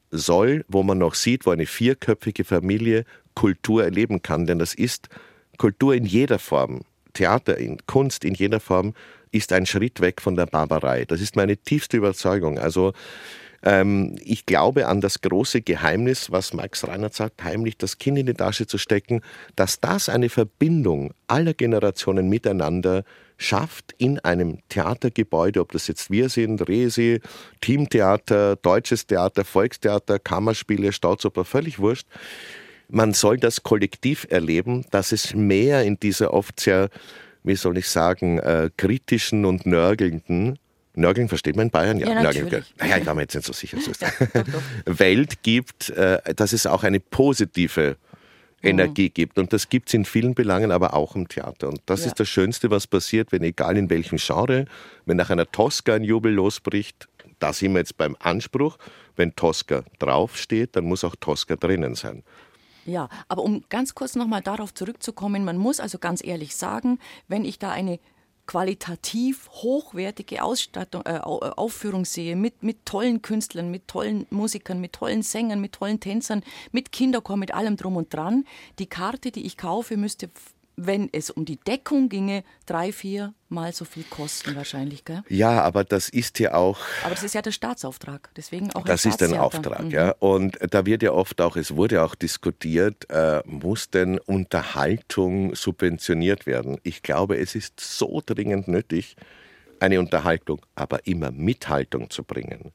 soll, wo man noch sieht, wo eine 4-köpfige Familie Kultur erleben kann. Denn das ist Kultur in jeder Form. Theater, in Kunst in jeder Form ist ein Schritt weg von der Barbarei. Das ist meine tiefste Überzeugung. Also ich glaube an das große Geheimnis, was Max Reinhardt sagt, heimlich das Kind in die Tasche zu stecken, dass das eine Verbindung aller Generationen miteinander schafft in einem Theatergebäude, ob das jetzt wir sind, Resi, Teamtheater, Deutsches Theater, Volkstheater, Kammerspiele, Staatsoper, völlig wurscht. Man soll das kollektiv erleben, dass es mehr in dieser oft sehr, wie soll ich sagen, kritischen und nörgelnden, Nörgeln versteht man in Bayern? Ja, Nörgeln. Naja, ich war mir jetzt nicht so sicher. Welt gibt, dass es auch eine positive Energie gibt. Und das gibt es in vielen Belangen, aber auch im Theater. Und das ist das Schönste, was passiert, wenn egal in welchem Genre, wenn nach einer Tosca ein Jubel losbricht, da sind wir jetzt beim Anspruch, wenn Tosca draufsteht, dann muss auch Tosca drinnen sein. Ja, aber um ganz kurz nochmal darauf zurückzukommen, man muss also ganz ehrlich sagen, wenn ich da eine qualitativ hochwertige Aufführung sehe, mit tollen Künstlern, mit tollen Musikern, mit tollen Sängern, mit tollen Tänzern, mit Kinderchor, mit allem drum und dran. Die Karte, die ich kaufe, müsste, wenn es um die Deckung ginge, 3-4 Mal so viel kosten wahrscheinlich, gell? Ja, aber das ist ja auch... Aber das ist ja der Staatsauftrag, deswegen auch ein Das ist ein Auftrag, ja. Und da wird ja oft auch, es wurde auch diskutiert, muss denn Unterhaltung subventioniert werden? Ich glaube, es ist so dringend nötig, eine Unterhaltung, aber immer Mithaltung zu bringen.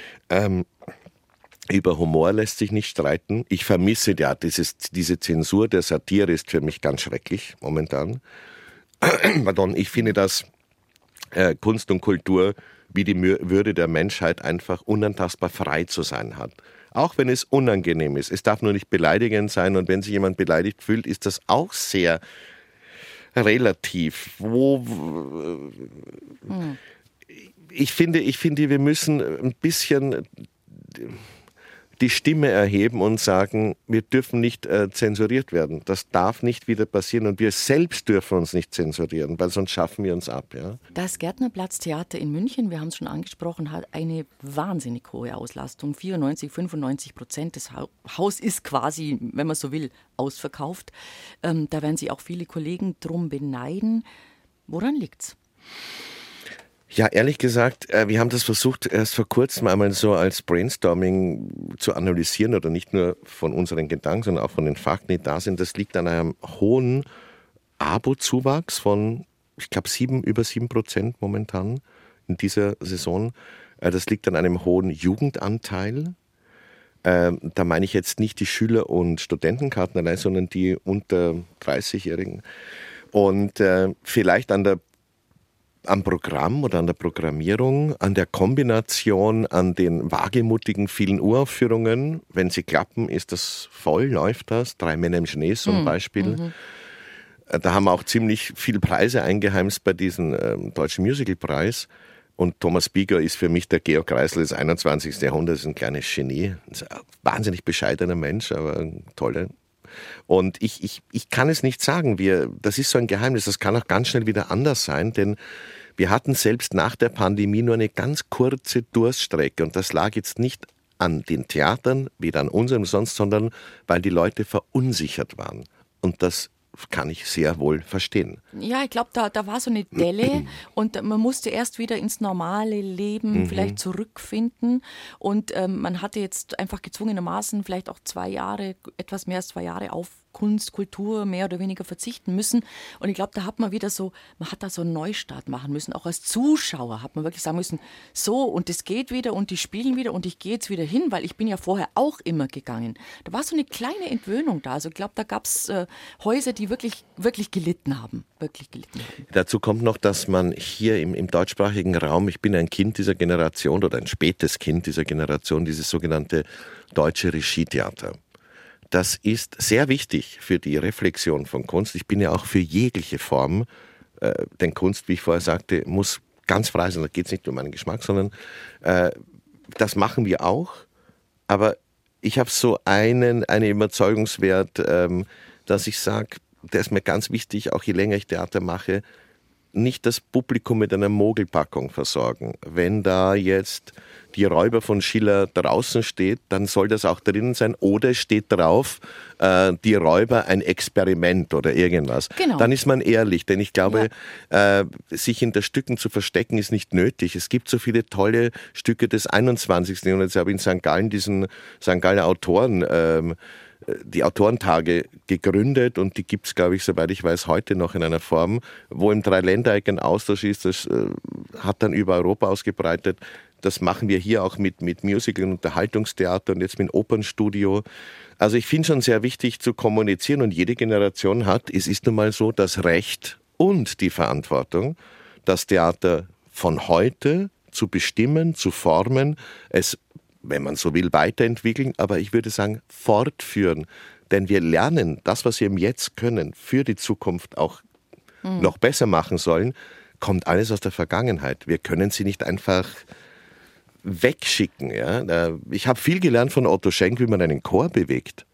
Über Humor lässt sich nicht streiten. Ich vermisse ja diese Zensur der Satire ist für mich ganz schrecklich momentan. Pardon, ich finde, dass Kunst und Kultur wie die Würde der Menschheit einfach unantastbar frei zu sein hat. Auch wenn es unangenehm ist. Es darf nur nicht beleidigend sein und wenn sich jemand beleidigt fühlt, ist das auch sehr relativ. Ich finde, wir müssen ein bisschen die Stimme erheben und sagen, wir dürfen nicht zensuriert werden. Das darf nicht wieder passieren und wir selbst dürfen uns nicht zensurieren, weil sonst schaffen wir uns ab. Ja? Das Gärtnerplatz-Theater in München, wir haben es schon angesprochen, hat eine wahnsinnig hohe Auslastung. 94-95%. Das Haus ist quasi, wenn man so will, ausverkauft. Da werden sich auch viele Kollegen drum beneiden. Woran liegt's? Ja, ehrlich gesagt, wir haben das versucht, erst vor kurzem einmal so als Brainstorming zu analysieren oder nicht nur von unseren Gedanken, sondern auch von den Fakten, die da sind. Das liegt an einem hohen Abo-Zuwachs von, ich glaube, über 7% momentan in dieser Saison. Das liegt an einem hohen Jugendanteil. Da meine ich jetzt nicht die Schüler- und Studentenkarten allein, sondern die unter 30-Jährigen. Und vielleicht am Programm oder an der Programmierung, an der Kombination, an den wagemutigen vielen Uraufführungen. Wenn sie klappen, ist das voll, läuft das. 3 Männer im Schnee zum Beispiel. Da haben wir auch ziemlich viele Preise eingeheimst bei diesem Deutschen Musicalpreis. Und Thomas Bieger ist für mich der Georg Kreisel des 21. Jahrhunderts, ein kleines Genie. Ein wahnsinnig bescheidener Mensch, aber ein toller. Und ich kann es nicht sagen, das ist so ein Geheimnis, das kann auch ganz schnell wieder anders sein, denn wir hatten selbst nach der Pandemie nur eine ganz kurze Durststrecke und das lag jetzt nicht an den Theatern, weder an unserem sonst, sondern weil die Leute verunsichert waren. Und das kann ich sehr wohl verstehen. Ja, ich glaube, da war so eine Delle und man musste erst wieder ins normale Leben vielleicht zurückfinden und man hatte jetzt einfach gezwungenermaßen vielleicht auch 2 Jahre, etwas mehr als 2 Jahre auf Kunst, Kultur mehr oder weniger verzichten müssen. Und ich glaube, da hat man wieder man hat da so einen Neustart machen müssen. Auch als Zuschauer hat man wirklich sagen müssen, so und es geht wieder und die spielen wieder und ich gehe jetzt wieder hin, weil ich bin ja vorher auch immer gegangen. Da war so eine kleine Entwöhnung da. Also ich glaube, da gab es Häuser, die wirklich gelitten haben. Dazu kommt noch, dass man hier im deutschsprachigen Raum, ich bin ein Kind dieser Generation oder ein spätes Kind dieser Generation, dieses sogenannte deutsche Regietheater. Das ist sehr wichtig für die Reflexion von Kunst. Ich bin ja auch für jegliche Form, denn Kunst, wie ich vorher sagte, muss ganz frei sein. Da geht es nicht um meinen Geschmack, sondern das machen wir auch. Aber ich habe so einen Überzeugungswert, dass ich sage, der ist mir ganz wichtig, auch je länger ich Theater mache, nicht das Publikum mit einer Mogelpackung versorgen. Wenn da jetzt die Räuber von Schiller draußen steht, dann soll das auch drinnen sein. Oder es steht drauf, die Räuber ein Experiment oder irgendwas. Genau. Dann ist man ehrlich, denn ich glaube, sich hinter Stücken zu verstecken ist nicht nötig. Es gibt so viele tolle Stücke des 21. Jahrhunderts. Ich habe in St. Gallen diesen St. Galler Autoren die Autorentage gegründet und die gibt es, glaube ich, soweit ich weiß, heute noch in einer Form, wo im Dreiländereck ein Austausch ist. Das hat dann über Europa ausgebreitet. Das machen wir hier auch mit Musical- und Unterhaltungstheater und jetzt mit Opernstudio. Also ich finde schon sehr wichtig zu kommunizieren und jede Generation hat, es ist nun mal so, das Recht und die Verantwortung, das Theater von heute zu bestimmen, zu formen, es, wenn man so will, weiterentwickeln, aber ich würde sagen, fortführen. Denn wir lernen das, was wir im Jetzt können, für die Zukunft auch noch besser machen sollen, kommt alles aus der Vergangenheit. Wir können sie nicht einfach wegschicken. Ja? Ich habe viel gelernt von Otto Schenk, wie man einen Chor bewegt.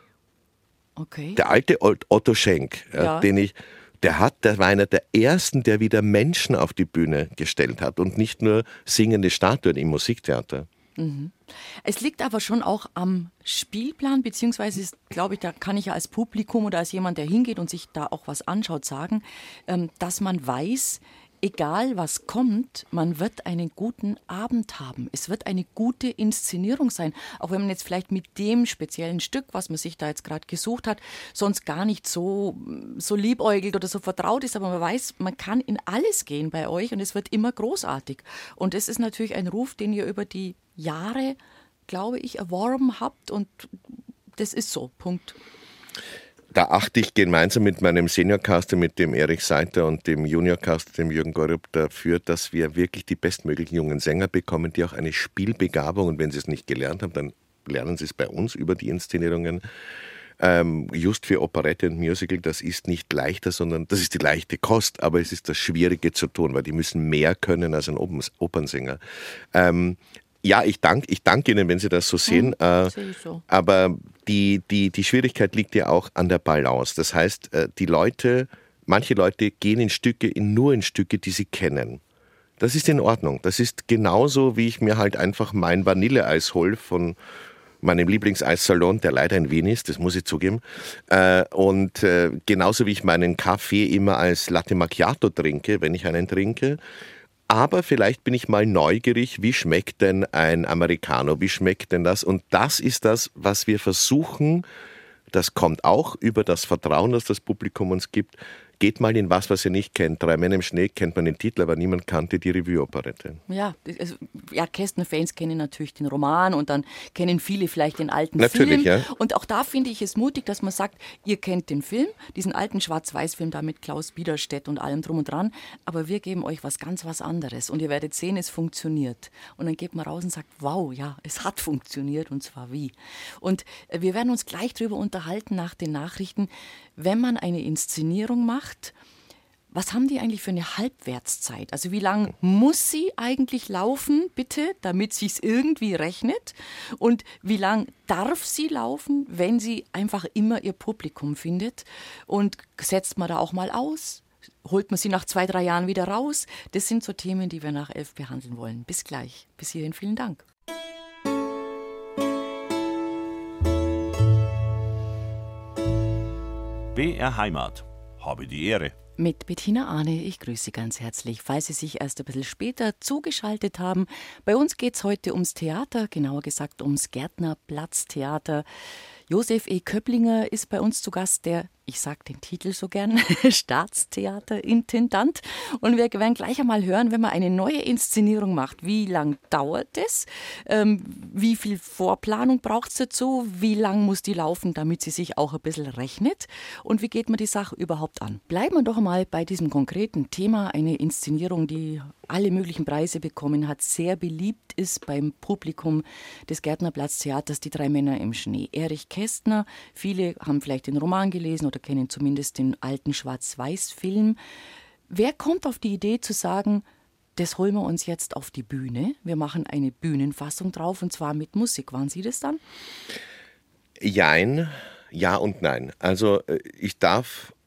Okay. Der alte Otto Schenk, der war einer der ersten, der wieder Menschen auf die Bühne gestellt hat und nicht nur singende Statuen im Musiktheater. Es liegt aber schon auch am Spielplan, beziehungsweise, glaube ich, da kann ich ja als Publikum oder als jemand, der hingeht und sich da auch was anschaut, sagen, dass man weiß, egal was kommt, man wird einen guten Abend haben. Es wird eine gute Inszenierung sein. Auch wenn man jetzt vielleicht mit dem speziellen Stück, was man sich da jetzt gerade gesucht hat, sonst gar nicht so liebäugelt oder so vertraut ist. Aber man weiß, man kann in alles gehen bei euch und es wird immer großartig. Und es ist natürlich ein Ruf, den ihr über die Jahre, glaube ich, erworben habt. Und das ist so. Punkt. Da achte ich gemeinsam mit meinem Seniorcaster, mit dem Erich Seiter und dem Juniorcaster, dem Jürgen Gorup, dafür, dass wir wirklich die bestmöglichen jungen Sänger bekommen, die auch eine Spielbegabung, und wenn sie es nicht gelernt haben, dann lernen sie es bei uns über die Inszenierungen. Just für Operette und Musical, das ist nicht leichter, sondern das ist die leichte Kost, aber es ist das Schwierige zu tun, weil die müssen mehr können als ein Opernsänger. Ja, ich danke Ihnen, wenn Sie das so sehen. Sehe ich so. Aber die Schwierigkeit liegt ja auch an der Balance. Das heißt, manche Leute gehen nur in Stücke, die sie kennen. Das ist in Ordnung. Das ist genauso, wie ich mir halt einfach mein Vanilleeis hole von meinem Lieblingseissalon, der leider in Wien ist, das muss ich zugeben. Und genauso wie ich meinen Kaffee immer als Latte Macchiato trinke, wenn ich einen trinke. Aber vielleicht bin ich mal neugierig, wie schmeckt denn ein Americano, wie schmeckt denn das? Und das ist das, was wir versuchen, das kommt auch über das Vertrauen, das das Publikum uns gibt. Geht mal in was ihr nicht kennt. 3 Männer im Schnee kennt man den Titel, aber niemand kannte die Revue-Operette. Ja, Kästner-Fans kennen natürlich den Roman und dann kennen viele vielleicht den alten natürlich, Film. Ja. Und auch da finde ich es mutig, dass man sagt, ihr kennt den Film, diesen alten Schwarz-Weiß-Film da mit Klaus Biederstedt und allem drum und dran, aber wir geben euch was anderes und ihr werdet sehen, es funktioniert. Und dann geht man raus und sagt, wow, ja, es hat funktioniert und zwar wie. Und wir werden uns gleich drüber unterhalten nach den Nachrichten, wenn man eine Inszenierung macht, was haben die eigentlich für eine Halbwertszeit? Also wie lang muss sie eigentlich laufen, bitte, damit sich's irgendwie rechnet? Und wie lang darf sie laufen, wenn sie einfach immer ihr Publikum findet? Und setzt man da auch mal aus? Holt man sie nach 2, 3 Jahren wieder raus? Das sind so Themen, die wir nach 11 behandeln wollen. Bis gleich. Bis hierhin vielen Dank. BR Heimat. Habe die Ehre. Mit Bettina Ahne, ich grüße Sie ganz herzlich. Falls Sie sich erst ein bisschen später zugeschaltet haben, bei uns geht es heute ums Theater, genauer gesagt ums Gärtnerplatztheater. Josef E. Köpplinger ist bei uns zu Gast, der, ich sage den Titel so gern, Staatstheaterintendant. Und wir werden gleich einmal hören, wenn man eine neue Inszenierung macht, wie lang dauert es, wie viel Vorplanung braucht es dazu, wie lang muss die laufen, damit sie sich auch ein bisschen rechnet und wie geht man die Sache überhaupt an. Bleiben wir doch mal bei diesem konkreten Thema, eine Inszenierung, die alle möglichen Preise bekommen hat, sehr beliebt ist beim Publikum des Gärtnerplatztheaters, die 3 Männer im Schnee. Erich Kästner, viele haben vielleicht den Roman gelesen oder kennen zumindest den alten Schwarz-Weiß-Film. Wer kommt auf die Idee zu sagen, das holen wir uns jetzt auf die Bühne, wir machen eine Bühnenfassung drauf und zwar mit Musik. Waren Sie das dann? Jein, ja und nein. Also ich darf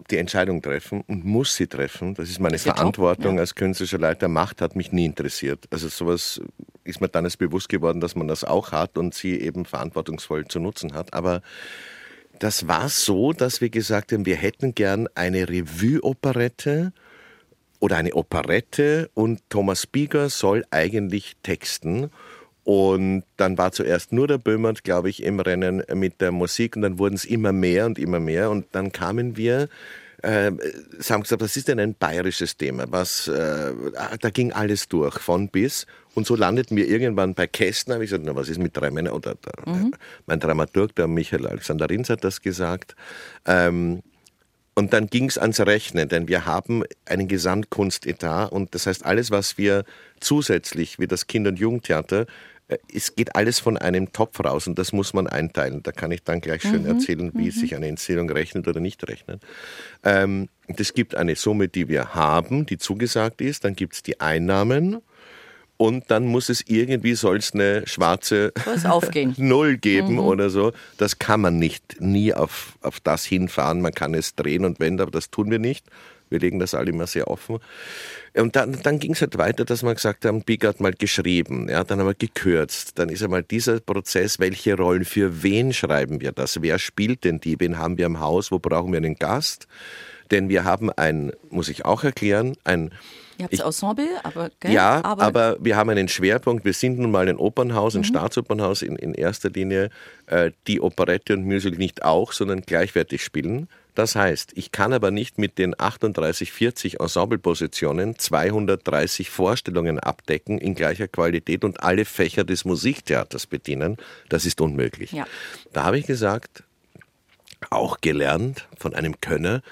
die Entscheidung treffen und muss sie treffen. Das ist meine Verantwortung als künstlerischer Leiter. Macht hat mich nie interessiert. Also sowas ist mir dann erst bewusst geworden, dass man das auch hat und sie eben verantwortungsvoll zu nutzen hat. Aber das war so, dass wir gesagt haben, wir hätten gern eine Revue-Operette oder eine Operette und Thomas Bieger soll eigentlich texten. Und dann war zuerst nur der Böhmert, glaube ich, im Rennen mit der Musik und dann wurden es immer mehr und dann kamen wir, haben gesagt, was ist denn ein bayerisches Thema? Da ging alles durch, von bis. Und so landeten wir irgendwann bei Kästner. Habe ich gesagt, was ist mit drei Männern? Oder mein Dramaturg, der Michael Alexander Rins, hat das gesagt. Und dann ging es ans Rechnen, denn wir haben einen Gesamtkunstetat und das heißt, alles, was wir zusätzlich, wie das Kinder- und Jugendtheater, es geht alles von einem Topf raus und das muss man einteilen. Da kann ich dann gleich schön erzählen, wie sich eine Inszenierung rechnet oder nicht rechnet. Es gibt eine Summe, die wir haben, die zugesagt ist, dann gibt es die Einnahmen. Und dann muss es irgendwie, soll es eine schwarze Null geben oder so. Das kann man nie auf das hinfahren. Man kann es drehen und wenden, aber das tun wir nicht. Wir legen das alle immer sehr offen. Und dann ging es halt weiter, dass wir gesagt haben, Bieger hat mal geschrieben, ja, dann haben wir gekürzt. Dann ist einmal dieser Prozess, welche Rollen, für wen schreiben wir das? Wer spielt denn die? Wen haben wir im Haus? Wo brauchen wir einen Gast? Denn wir haben muss ich auch erklären, Ihr habt das Ensemble, aber... Gell? Ja, aber wir haben einen Schwerpunkt. Wir sind nun mal ein Opernhaus, ein Staatsopernhaus in erster Linie, die Operette und Musical nicht auch, sondern gleichwertig spielen. Das heißt, ich kann aber nicht mit den 38, 40 Ensemblepositionen 230 Vorstellungen abdecken in gleicher Qualität und alle Fächer des Musiktheaters bedienen. Das ist unmöglich. Ja. Da habe ich gesagt, auch gelernt von einem Könner,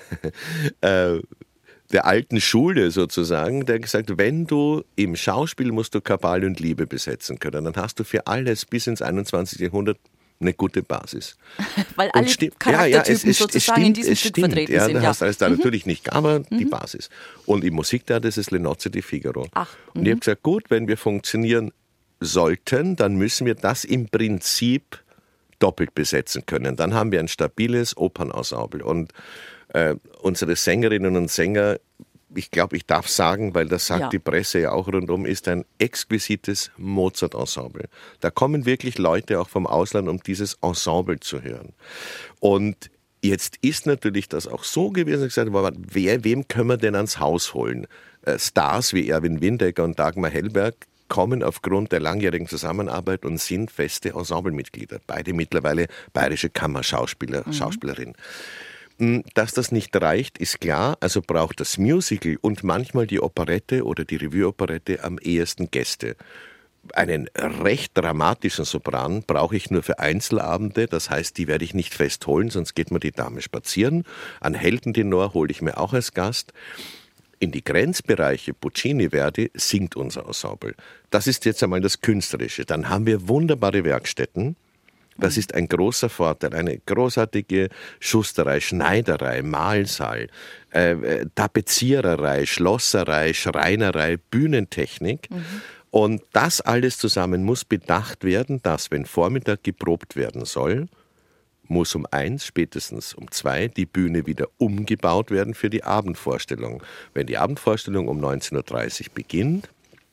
der alten Schule sozusagen, der gesagt, wenn du im Schauspiel musst du Kabal und Liebe besetzen können, dann hast du für alles bis ins 21. Jahrhundert eine gute Basis. Weil alle Charaktertypen sozusagen in diesem Stück vertreten sind. Ja, du hast alles da natürlich nicht, aber die Basis. Und im Musiktheater ist es Le Nozze di Figaro. Und ich habe gesagt, gut, wenn wir funktionieren sollten, dann müssen wir das im Prinzip doppelt besetzen können. Dann haben wir ein stabiles Opernensemble. Und unsere Sängerinnen und Sänger, ich glaube, ich darf sagen, weil das sagt die Presse ja auch rundum, ist ein exquisites Mozart-Ensemble. Da kommen wirklich Leute auch vom Ausland, um dieses Ensemble zu hören. Und jetzt ist natürlich das auch so gewesen, dass ich gesagt habe, wem können wir denn ans Haus holen? Stars wie Erwin Windecker und Dagmar Hellberg kommen aufgrund der langjährigen Zusammenarbeit und sind feste Ensemblemitglieder. Beide mittlerweile bayerische Kammerschauspieler, Schauspielerinnen. Dass das nicht reicht, ist klar, also braucht das Musical und manchmal die Operette oder die Revue-Operette am ehesten Gäste. Einen recht dramatischen Sopran brauche ich nur für Einzelabende, das heißt, die werde ich nicht fest holen, sonst geht mir die Dame spazieren. Einen Heldentenor hole ich mir auch als Gast. In die Grenzbereiche Puccini, Verdi singt unser Ensemble. Das ist jetzt einmal das Künstlerische. Dann haben wir wunderbare Werkstätten. Das ist ein großer Vorteil, eine großartige Schusterei, Schneiderei, Mahlsaal, Tapeziererei, Schlosserei, Schreinerei, Bühnentechnik. Und das alles zusammen muss bedacht werden, dass, wenn Vormittag geprobt werden soll, muss um 1, spätestens um 2 die Bühne wieder umgebaut werden für die Abendvorstellung. Wenn die Abendvorstellung um 19.30 Uhr beginnt,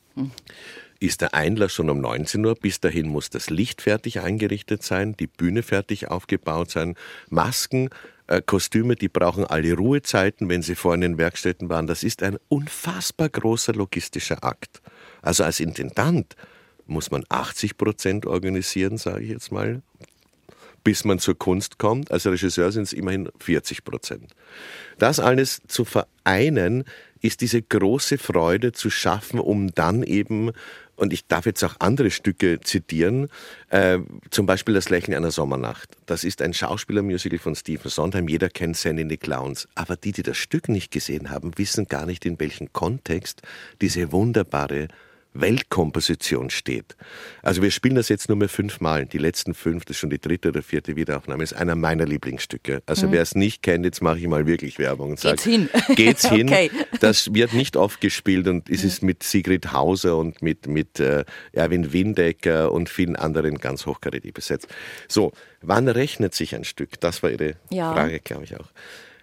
ist der Einlass schon um 19 Uhr. Bis dahin muss das Licht fertig eingerichtet sein, die Bühne fertig aufgebaut sein, Masken, Kostüme, die brauchen alle Ruhezeiten, wenn sie vorhin in den Werkstätten waren. Das ist ein unfassbar großer logistischer Akt. Also als Intendant muss man 80% organisieren, sage ich jetzt mal, bis man zur Kunst kommt. Als Regisseur sind es immerhin 40%. Das alles zu vereinen, ist diese große Freude zu schaffen, um dann eben, und ich darf jetzt auch andere Stücke zitieren, zum Beispiel Das Lächeln einer Sommernacht. Das ist ein Schauspielermusical von Stephen Sondheim. Jeder kennt Sandy and the Clowns. Aber die das Stück nicht gesehen haben, wissen gar nicht, in welchem Kontext diese wunderbare Weltkomposition steht. Also wir spielen das jetzt nur mehr 5 Mal. Die letzten 5, das ist schon die 3. oder 4. Wiederaufnahme, ist einer meiner Lieblingsstücke. Also wer es nicht kennt, jetzt mache ich mal wirklich Werbung und sage, geht's hin. Okay. Das wird nicht oft gespielt und es ist mit Sigrid Hauser und mit Erwin Windecker und vielen anderen ganz hochkarätig besetzt. So, wann rechnet sich ein Stück? Das war Ihre Frage, glaube ich auch.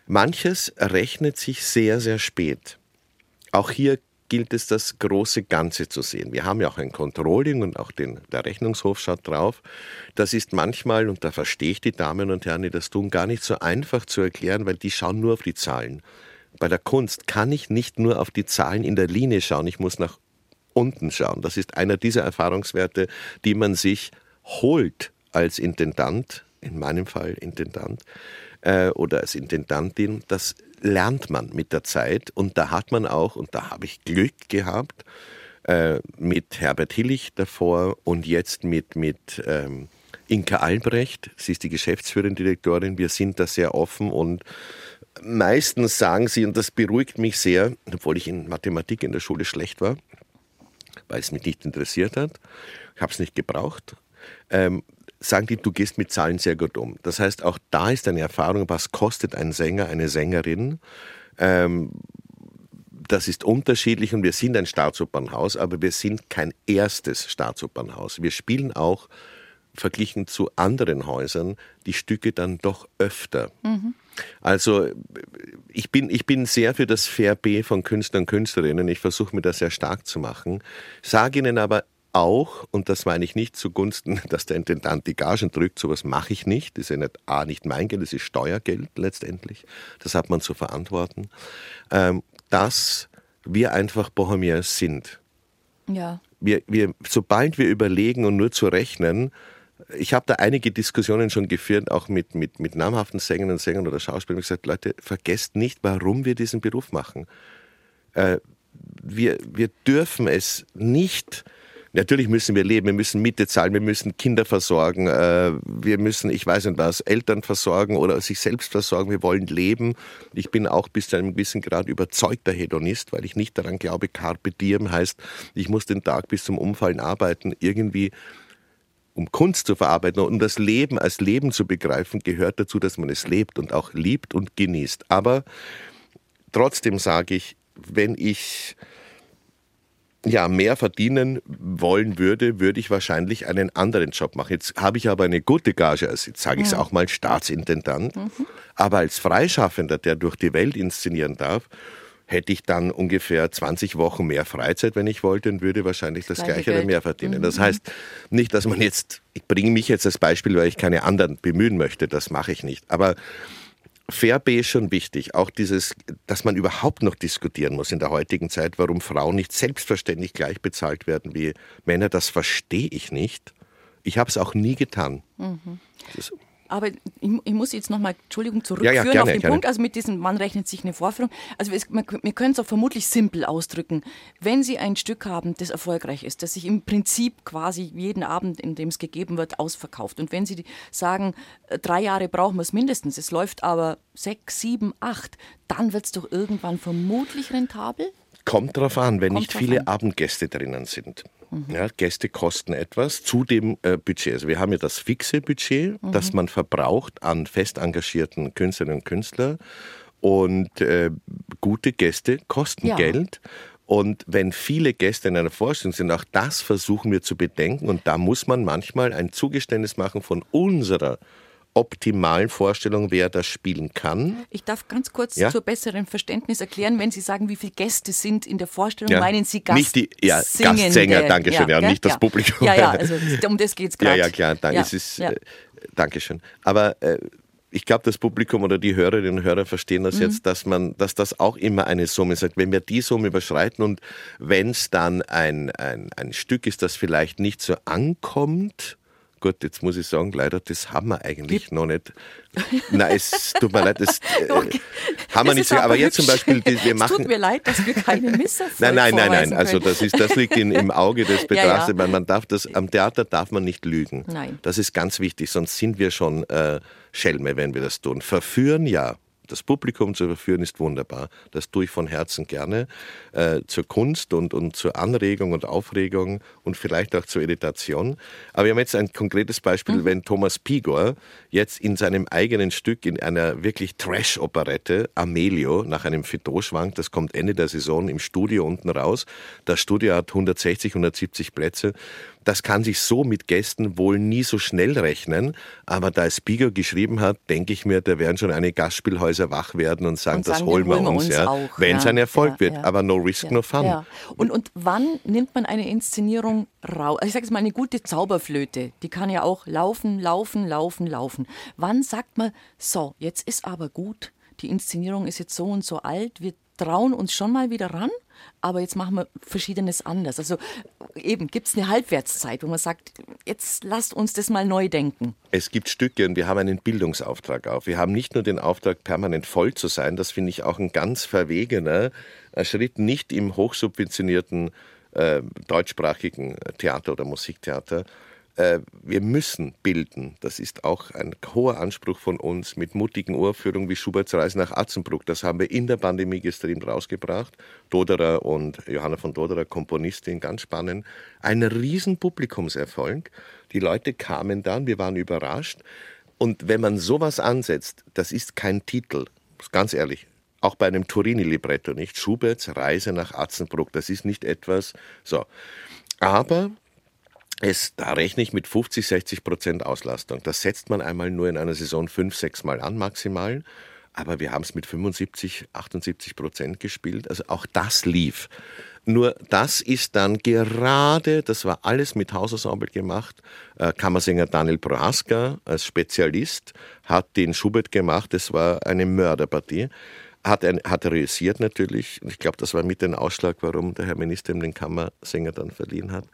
Manches rechnet sich sehr, sehr spät. Auch hier gilt es, das große Ganze zu sehen. Wir haben ja auch ein Controlling und auch der Rechnungshof schaut drauf. Das ist manchmal, und da verstehe ich die Damen und Herren, die das tun, gar nicht so einfach zu erklären, weil die schauen nur auf die Zahlen. Bei der Kunst kann ich nicht nur auf die Zahlen in der Linie schauen, ich muss nach unten schauen. Das ist einer dieser Erfahrungswerte, die man sich holt als Intendant, in meinem Fall Intendant, oder als Intendantin. Das lernt man mit der Zeit und da hat man auch, und da habe ich Glück gehabt, mit Herbert Hillich davor und jetzt mit Inka Albrecht, sie ist die geschäftsführende Direktorin, wir sind da sehr offen und meistens sagen sie, und das beruhigt mich sehr, obwohl ich in Mathematik in der Schule schlecht war, weil es mich nicht interessiert hat, ich habe es nicht gebraucht, sagen die, du gehst mit Zahlen sehr gut um. Das heißt, auch da ist eine Erfahrung, was kostet ein Sänger, eine Sängerin. Das ist unterschiedlich und wir sind ein Staatsopernhaus, aber wir sind kein erstes Staatsopernhaus. Wir spielen auch, verglichen zu anderen Häusern, die Stücke dann doch öfter. Mhm. Also ich bin sehr für das Fair B von Künstlern und Künstlerinnen. Ich versuche mir das sehr stark zu machen. Sage ihnen aber auch, und das meine ich nicht zugunsten, dass der Intendant die Gagen drückt, sowas mache ich nicht. Das ist ja nicht mein Geld, das ist Steuergeld letztendlich. Das hat man zu verantworten. Dass wir einfach Bohemiens sind. Ja. Sobald wir überlegen und nur zu rechnen, ich habe da einige Diskussionen schon geführt, auch mit namhaften Sängerinnen und Sängern oder Schauspielern, gesagt, Leute, vergesst nicht, warum wir diesen Beruf machen. Wir dürfen es nicht. Natürlich müssen wir leben, wir müssen Miete zahlen, wir müssen Kinder versorgen, wir müssen, ich weiß nicht was, Eltern versorgen oder sich selbst versorgen, wir wollen leben. Ich bin auch bis zu einem gewissen Grad überzeugter Hedonist, weil ich nicht daran glaube, Carpe Diem heißt, ich muss den Tag bis zum Umfallen arbeiten, irgendwie um Kunst zu verarbeiten und um das Leben als Leben zu begreifen, gehört dazu, dass man es lebt und auch liebt und genießt. Aber trotzdem sage ich, wenn ich mehr verdienen wollen würde ich wahrscheinlich einen anderen Job machen. Jetzt habe ich aber eine gute Gage, also jetzt sage ich es auch mal Staatsintendant, aber als Freischaffender, der durch die Welt inszenieren darf, hätte ich dann ungefähr 20 Wochen mehr Freizeit, wenn ich wollte, und würde wahrscheinlich das Gleiche oder mehr verdienen. Das heißt nicht, dass man jetzt, ich bringe mich jetzt als Beispiel, weil ich keine anderen bemühen möchte, das mache ich nicht, aber Fair B ist schon wichtig. Auch dieses, dass man überhaupt noch diskutieren muss in der heutigen Zeit, warum Frauen nicht selbstverständlich gleich bezahlt werden wie Männer, das verstehe ich nicht. Ich habe es auch nie getan. Aber ich muss jetzt nochmal, Entschuldigung, zurückführen gerne, auf den Punkt, also mit diesem, man rechnet sich eine Vorführung. Also wir können es auch vermutlich simpel ausdrücken. Wenn Sie ein Stück haben, das erfolgreich ist, das sich im Prinzip quasi jeden Abend, in dem es gegeben wird, ausverkauft. Und wenn Sie sagen, 3 Jahre brauchen wir es mindestens, es läuft aber 6, 7, 8, dann wird es doch irgendwann vermutlich rentabel? Kommt drauf an, wenn nicht viele Abendgäste drinnen sind. Ja, Gäste kosten etwas zu dem Budget. Also wir haben ja das fixe Budget, das man verbraucht an fest engagierten Künstlerinnen und Künstlern. Und gute Gäste kosten Geld. Und wenn viele Gäste in einer Vorstellung sind, auch das versuchen wir zu bedenken. Und da muss man manchmal ein Zugeständnis machen von unserer optimalen Vorstellung, wer das spielen kann. Ich darf ganz kurz zur besseren Verständnis erklären, wenn Sie sagen, wie viele Gäste sind in der Vorstellung, meinen Sie Gastsänger, danke schön, nicht das Publikum. Also um das geht es gerade. Ja, klar, Dankeschön. Aber ich glaube, das Publikum oder die Hörerinnen und Hörer verstehen das jetzt, dass das auch immer eine Summe ist. Wenn wir die Summe überschreiten und wenn es dann ein Stück ist, das vielleicht nicht so ankommt, gut, jetzt muss ich sagen, leider, das haben wir eigentlich noch nicht. Nein, es tut mir leid, das haben wir nicht so. Aber jetzt zum Beispiel, wir machen. Es tut mir leid, dass wir keine Misserfolge Nein. Also das liegt im Auge des Betrachters. Man darf am Theater darf man nicht lügen. Nein. Das ist ganz wichtig, sonst sind wir schon Schelme, wenn wir das tun. Verführen, ja. Das Publikum zu verführen ist wunderbar. Das tue ich von Herzen gerne. Zur Kunst und zur Anregung und Aufregung und vielleicht auch zur Irritation. Aber wir haben jetzt ein konkretes Beispiel, wenn Thomas Pigor jetzt in seinem eigenen Stück in einer wirklich Trash-Operette, Amelio, nach einem Fedot-Schwank, das kommt Ende der Saison im Studio unten raus. Das Studio hat 160, 170 Plätze. Das kann sich so mit Gästen wohl nie so schnell rechnen, aber da es Pigor geschrieben hat, denke ich mir, da werden schon einige Gastspielhäuser Häuser wach werden und sagen, Und das sagen, holen den wir uns, ja, auch. wenn es ein Erfolg wird. Ja. Aber no risk, no fun. Ja. Und wann nimmt man eine Inszenierung raus? Ich sage jetzt mal, eine gute Zauberflöte, die kann ja auch laufen. Wann sagt man, so, jetzt ist aber gut, die Inszenierung ist jetzt so und so alt, wir trauen uns schon mal wieder ran, aber jetzt machen wir Verschiedenes anders. Also eben, gibt es eine Halbwertszeit, wo man sagt, jetzt lasst uns das mal neu denken. Es gibt Stücke und wir haben einen Bildungsauftrag auch. Wir haben nicht nur den Auftrag, permanent voll zu sein, das finde ich auch ein ganz verwegener Schritt, nicht im hochsubventionierten deutschsprachigen Theater oder Musiktheater. Wir müssen bilden. Das ist auch ein hoher Anspruch von uns mit mutigen Uraufführungen wie Schuberts Reise nach Atzenbruck. Das haben wir in der Pandemie gestreamt rausgebracht. Doderer und Johanna von Doderer, Komponistin, ganz spannend. Ein riesen Publikumserfolg. Die Leute kamen dann, wir waren überrascht. Und wenn man sowas ansetzt, das ist kein Titel, ganz ehrlich. Auch bei einem Turini-Libretto nicht. Schuberts Reise nach Atzenbruck, das ist nicht etwas. So. Aber da rechne ich mit 50-60% Auslastung. Das setzt man einmal nur in einer Saison 5-6 Mal an, maximal. Aber wir haben es mit 75-78% gespielt. Also auch das lief. Nur das ist dann gerade, das war alles mit Hausensemble gemacht. Kammersänger Daniel Prohaska als Spezialist hat den Schubert gemacht. Das war eine Mörderpartie. Hat realisiert natürlich. Ich glaube, das war mit dem Ausschlag, warum der Herr Minister ihm den Kammersänger dann verliehen hat.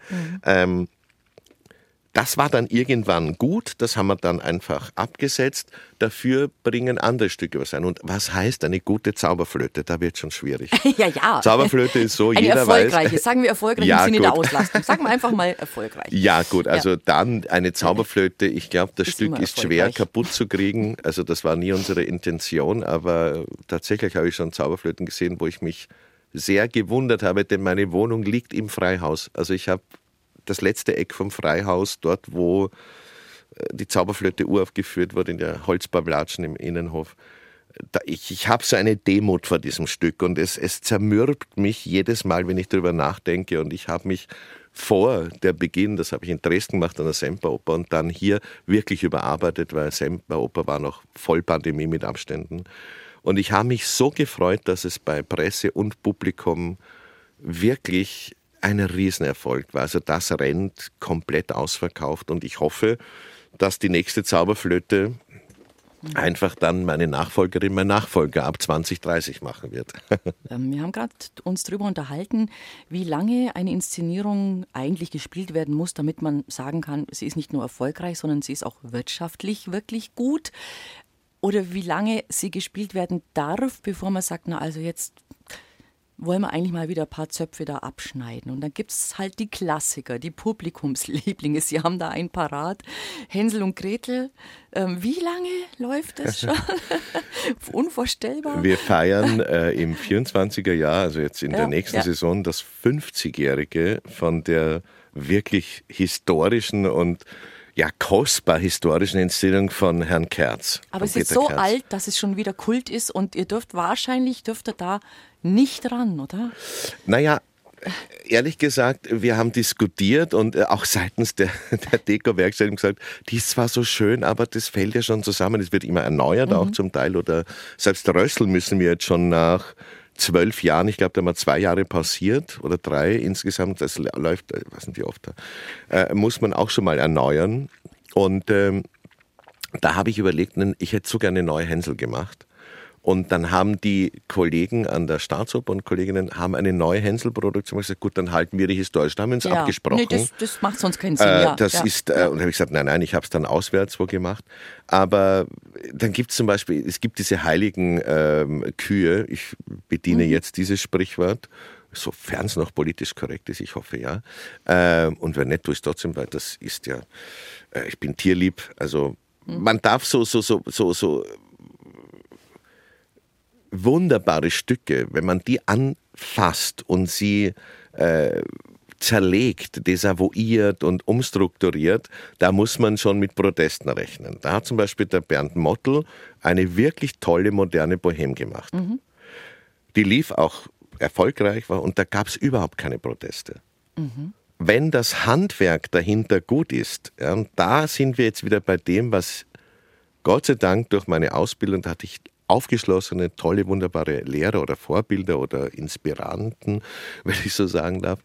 Das war dann irgendwann gut, das haben wir dann einfach abgesetzt. Dafür bringen andere Stücke was ein. Und was heißt eine gute Zauberflöte? Da wird schon schwierig. Ja. Zauberflöte ist so, eine jeder weiß. Erfolgreiche, sagen wir erfolgreich im Sinne der Auslastung. Sagen wir einfach mal erfolgreich. Ja gut, also dann eine Zauberflöte, ich glaube, das Stück ist schwer kaputt zu kriegen. Also das war nie unsere Intention, aber tatsächlich habe ich schon Zauberflöten gesehen, wo ich mich sehr gewundert habe, denn meine Wohnung liegt im Freihaus. Also ich habe das letzte Eck vom Freihaus, dort wo die Zauberflöte uraufgeführt wurde, in der Holzpavlatschen im Innenhof. Ich habe so eine Demut vor diesem Stück und es zermürbt mich jedes Mal, wenn ich darüber nachdenke. Und ich habe mich vor der Beginn, das habe ich in Dresden gemacht an der Semperoper und dann hier wirklich überarbeitet, weil Semperoper war noch Vollpandemie mit Abständen. Und ich habe mich so gefreut, dass es bei Presse und Publikum wirklich ein Riesenerfolg war. Also das rennt komplett ausverkauft und ich hoffe, dass die nächste Zauberflöte einfach dann meine Nachfolgerin, mein Nachfolger ab 2030 machen wird. Wir haben gerade uns darüber unterhalten, wie lange eine Inszenierung eigentlich gespielt werden muss, damit man sagen kann, sie ist nicht nur erfolgreich, sondern sie ist auch wirtschaftlich wirklich gut. Oder wie lange sie gespielt werden darf, bevor man sagt, na also jetzt wollen wir eigentlich mal wieder ein paar Zöpfe da abschneiden. Und dann gibt es halt die Klassiker, die Publikumslieblinge. Sie haben da einen parat. Hänsel und Gretel. Wie lange läuft das schon? Unvorstellbar. Wir feiern im 24er Jahr, also jetzt in der nächsten Saison, das 50-jährige von der wirklich historischen und kostbar historischen Inszenierung von Herrn Kerz. Aber es ist so alt, dass es schon wieder Kult ist und ihr dürft da nicht ran, oder? Naja, ehrlich gesagt, wir haben diskutiert und auch seitens der Deko-Werkstatt gesagt, die ist zwar so schön, aber das fällt ja schon zusammen. Es wird immer erneuert auch zum Teil. Oder selbst Rössl müssen wir jetzt schon nach 12 Jahren, ich glaube, da haben wir 2 Jahre pausiert oder 3 insgesamt, das läuft, ich weiß nicht wie oft, muss man auch schon mal erneuern. Und da habe ich überlegt, ich hätte sogar eine neue Hänsel gemacht. Und dann haben die Kollegen an der Staatsoper und Kolleginnen haben eine neue Hänsel-Produktion gesagt, gut, dann halten wir die historisch. Da haben wir uns abgesprochen. Nee, das macht sonst keinen Sinn. Und da habe ich gesagt, nein, ich habe es dann auswärts wo gemacht. Aber dann gibt es zum Beispiel, es gibt diese heiligen Kühe, ich bediene jetzt dieses Sprichwort, sofern es noch politisch korrekt ist, ich hoffe ja. Und wenn nicht, tue ich es trotzdem, weil das ist ja, ich bin tierlieb, also man darf so wunderbare Stücke, wenn man die anfasst und sie zerlegt, desavouiert und umstrukturiert, da muss man schon mit Protesten rechnen. Da hat zum Beispiel der Bernd Mottl eine wirklich tolle moderne Bohème gemacht. Die lief auch erfolgreich war und da gab es überhaupt keine Proteste. Wenn das Handwerk dahinter gut ist, und da sind wir jetzt wieder bei dem, was Gott sei Dank durch meine Ausbildung, da hatte ich aufgeschlossene, tolle, wunderbare Lehrer oder Vorbilder oder Inspiranten, wenn ich so sagen darf,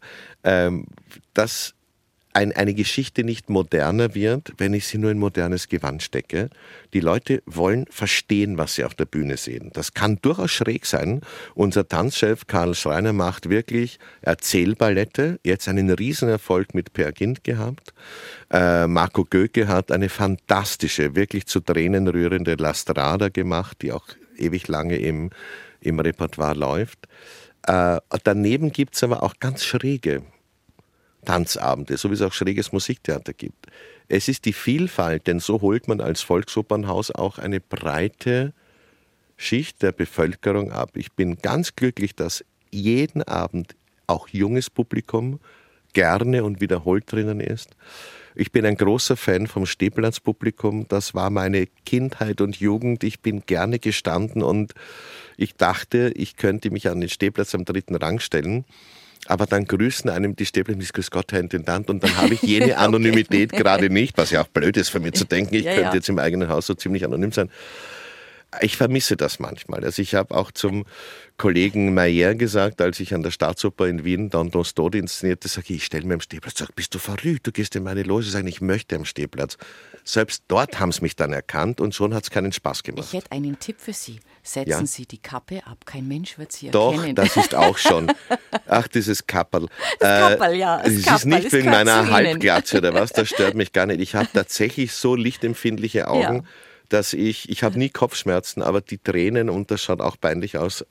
dass eine Geschichte nicht moderner wird, wenn ich sie nur in modernes Gewand stecke. Die Leute wollen verstehen, was sie auf der Bühne sehen. Das kann durchaus schräg sein. Unser Tanzchef Karl Schreiner macht wirklich Erzählballette. Jetzt einen Riesenerfolg mit Peer Gynt gehabt. Marco Göke hat eine fantastische, wirklich zu Tränen rührende La Strada gemacht, die auch ewig lange im Repertoire läuft. Daneben gibt es aber auch ganz schräge Tanzabende, so wie es auch schräges Musiktheater gibt. Es ist die Vielfalt, denn so holt man als Volksopernhaus auch eine breite Schicht der Bevölkerung ab. Ich bin ganz glücklich, dass jeden Abend auch junges Publikum gerne und wiederholt drinnen ist. Ich bin ein großer Fan vom Stehplatzpublikum. Das war meine Kindheit und Jugend. Ich bin gerne gestanden und ich dachte, ich könnte mich an den Stehplatz am 3. Rang stellen. Aber dann grüßen einem die Stehplätze, grüß Gott, Herr Intendant, und dann habe ich jene Anonymität gerade nicht, was ja auch blöd ist für mich zu denken, ich könnte jetzt im eigenen Haus so ziemlich anonym sein. Ich vermisse das manchmal. Also ich habe auch zum Kollegen Mayer gesagt, als ich an der Staatsoper in Wien Don Tod inszenierte, sage ich stelle mir am Stehplatz, sag, bist du verrückt, du gehst in meine Loge, sage ich möchte am Stehplatz. Selbst dort haben sie mich dann erkannt und schon hat es keinen Spaß gemacht. Ich hätte einen Tipp für Sie. Setzen Sie die Kappe ab, kein Mensch wird Sie Doch, erkennen. das ist auch schon. Ach, dieses Kapperl. Das Kapperl, ja. Es ist nicht wegen meiner Halbglatze oder was, das stört mich gar nicht. Ich habe tatsächlich so lichtempfindliche Augen, dass ich habe nie Kopfschmerzen, aber die Tränen, und das schaut auch peinlich aus,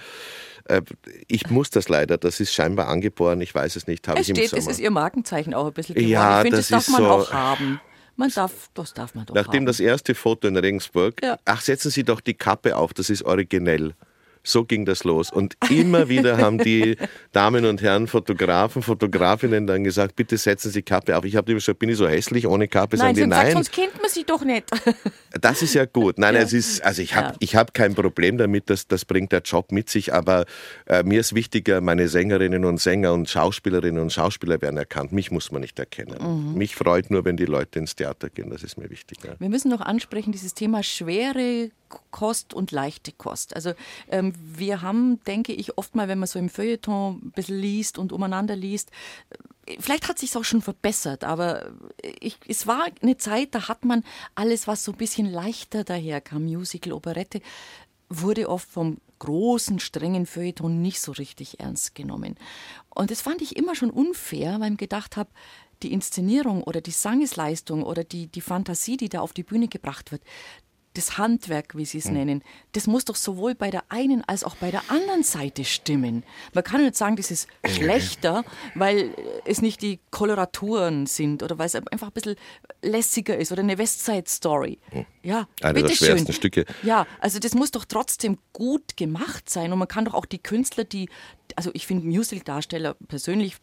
ich muss das leider, das ist scheinbar angeboren, ich weiß es nicht. Es ist Ihr Markenzeichen auch ein bisschen geworden. Ja, ich finde, das darf man so auch haben. Das darf man doch Nachdem haben. das erste Foto in Regensburg, setzen Sie doch die Kappe auf, das ist originell. So ging das los. Und immer wieder haben die Damen und Herren Fotografen, Fotografinnen dann gesagt, bitte setzen Sie Kappe auf. Ich habe immer gesagt, bin ich so hässlich ohne Kappe? Nein, sagen die, nein. Sonst kennt man sie doch nicht. Das ist ja gut. Nein, ich hab kein Problem damit, das bringt der Job mit sich, aber mir ist wichtiger, meine Sängerinnen und Sänger und Schauspielerinnen und Schauspieler werden erkannt. Mich muss man nicht erkennen. Mich freut nur, wenn die Leute ins Theater gehen, das ist mir wichtig. Ja. Wir müssen noch ansprechen, dieses Thema schwere Kost und leichte Kost. Also wir haben, denke ich, oft mal, wenn man so im Feuilleton ein bisschen liest und umeinander liest, vielleicht hat es sich auch schon verbessert, aber es war eine Zeit, da hat man alles, was so ein bisschen leichter daherkam, Musical, Operette, wurde oft vom großen, strengen Feuilleton nicht so richtig ernst genommen. Und das fand ich immer schon unfair, weil ich gedacht habe, die Inszenierung oder die Sangesleistung oder die Fantasie, die da auf die Bühne gebracht wird, das Handwerk, wie Sie es nennen, das muss doch sowohl bei der einen als auch bei der anderen Seite stimmen. Man kann nicht sagen, das ist schlechter, weil es nicht die Koloraturen sind oder weil es einfach ein bisschen lässiger ist oder eine Westside-Story. Ja, eine der schwersten Stücke. Ja, also das muss doch trotzdem gut gemacht sein und man kann doch auch die Künstler, also ich finde Musical-Darsteller persönlich,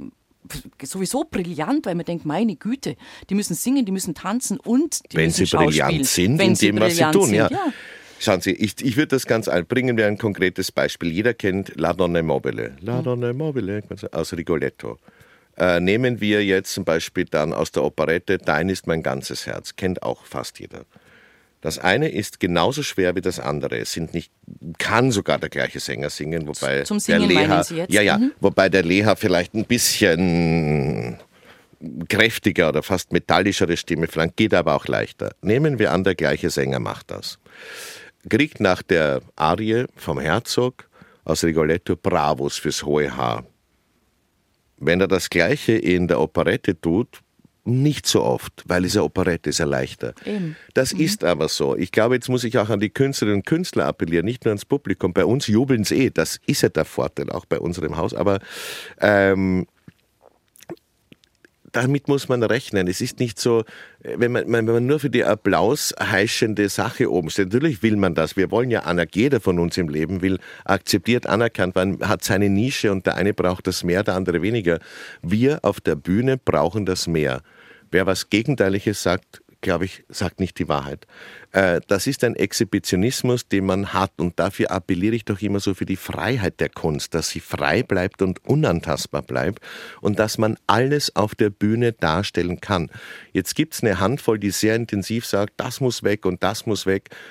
sowieso brillant, weil man denkt, meine Güte, die müssen singen, die müssen tanzen und die müssen schauspielen. Wenn sie brillant sind in dem, was sie tun, ja. Schauen Sie, ich würde das ganz alt bringen, wir ein konkretes Beispiel. Jeder kennt La Donna Mobile. La Donna Mobile aus Rigoletto. Nehmen wir jetzt zum Beispiel dann aus der Operette Dein ist mein ganzes Herz. Kennt auch fast jeder. Das eine ist genauso schwer wie das andere. Kann sogar der gleiche Sänger singen, wobei zum Singen der Leha, meinen Sie jetzt? Wobei der Leha vielleicht ein bisschen kräftiger oder fast metallischere Stimme flankt, geht aber auch leichter. Nehmen wir an, der gleiche Sänger macht das. Kriegt nach der Arie vom Herzog aus Rigoletto Bravos fürs hohe Haar. Wenn er das Gleiche in der Operette tut, nicht so oft, weil es ja Operette ist ja leichter. Eben. Das ist aber so. Ich glaube, jetzt muss ich auch an die Künstlerinnen und Künstler appellieren, nicht nur ans Publikum. Bei uns jubeln sie das ist ja der Vorteil, auch bei unserem Haus. Aber damit muss man rechnen. Es ist nicht so, wenn man nur für die applausheischende Sache oben steht. Natürlich will man das. Wir wollen ja, jeder von uns im Leben will akzeptiert, anerkannt. Man hat seine Nische und der eine braucht das mehr, der andere weniger. Wir auf der Bühne brauchen das mehr. Wer was Gegenteiliges sagt, glaube ich, sagt nicht die Wahrheit. Das ist ein Exhibitionismus, den man hat und dafür appelliere ich doch immer so für die Freiheit der Kunst, dass sie frei bleibt und unantastbar bleibt und dass man alles auf der Bühne darstellen kann. Jetzt gibt es eine Handvoll, die sehr intensiv sagt, das muss weg und das muss weg.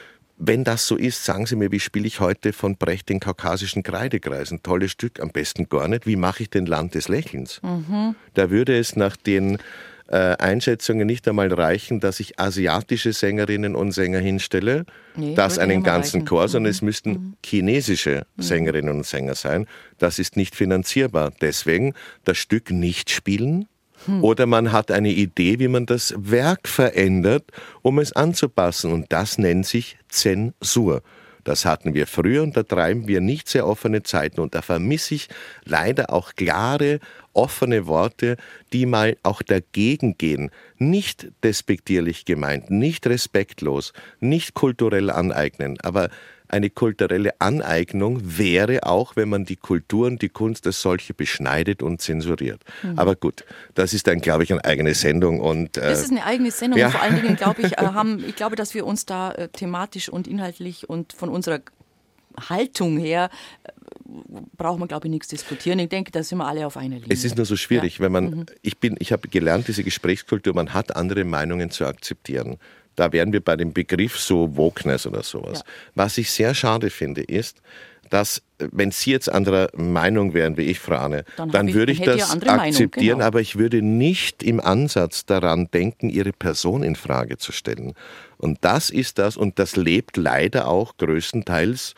Wenn das so ist, sagen Sie mir, wie spiele ich heute von Brecht den kaukasischen Kreidekreis? Ein tolles Stück, am besten gar nicht. Wie mache ich den Land des Lächelns? Da würde es nach den Einschätzungen nicht einmal reichen, dass ich asiatische Sängerinnen und Sänger hinstelle, das einen ganzen Chor, sondern es müssten chinesische Sängerinnen und Sänger sein. Das ist nicht finanzierbar. Deswegen das Stück nicht spielen. Oder man hat eine Idee, wie man das Werk verändert, um es anzupassen. Und das nennt sich Zensur. Das hatten wir früher und da treiben wir nicht sehr offene Zeiten. Und da vermisse ich leider auch klare, offene Worte, die mal auch dagegen gehen. Nicht despektierlich gemeint, nicht respektlos, nicht kulturell aneignen, aber eine kulturelle Aneignung wäre auch, wenn man die Kultur und die Kunst als solche beschneidet und zensuriert. Aber gut, das ist dann, glaube ich, eine eigene Sendung. Und, das ist eine eigene Sendung. ja. Und vor allen Dingen, glaube ich, glaube, dass wir uns da thematisch und inhaltlich und von unserer Haltung her brauchen wir, glaube ich, nichts diskutieren. Ich denke, da sind wir alle auf einer Linie. Es ist nur so schwierig, wenn man, ich habe gelernt, diese Gesprächskultur, man hat andere Meinungen zu akzeptieren. Da wären wir bei dem Begriff so Wokeness oder sowas. Ja. Was ich sehr schade finde, ist, dass, wenn Sie jetzt anderer Meinung wären wie ich, Frau Anne, dann würde ich das akzeptieren, genau. Aber ich würde nicht im Ansatz daran denken, Ihre Person in Frage zu stellen. Und das ist das, und das lebt leider auch größtenteils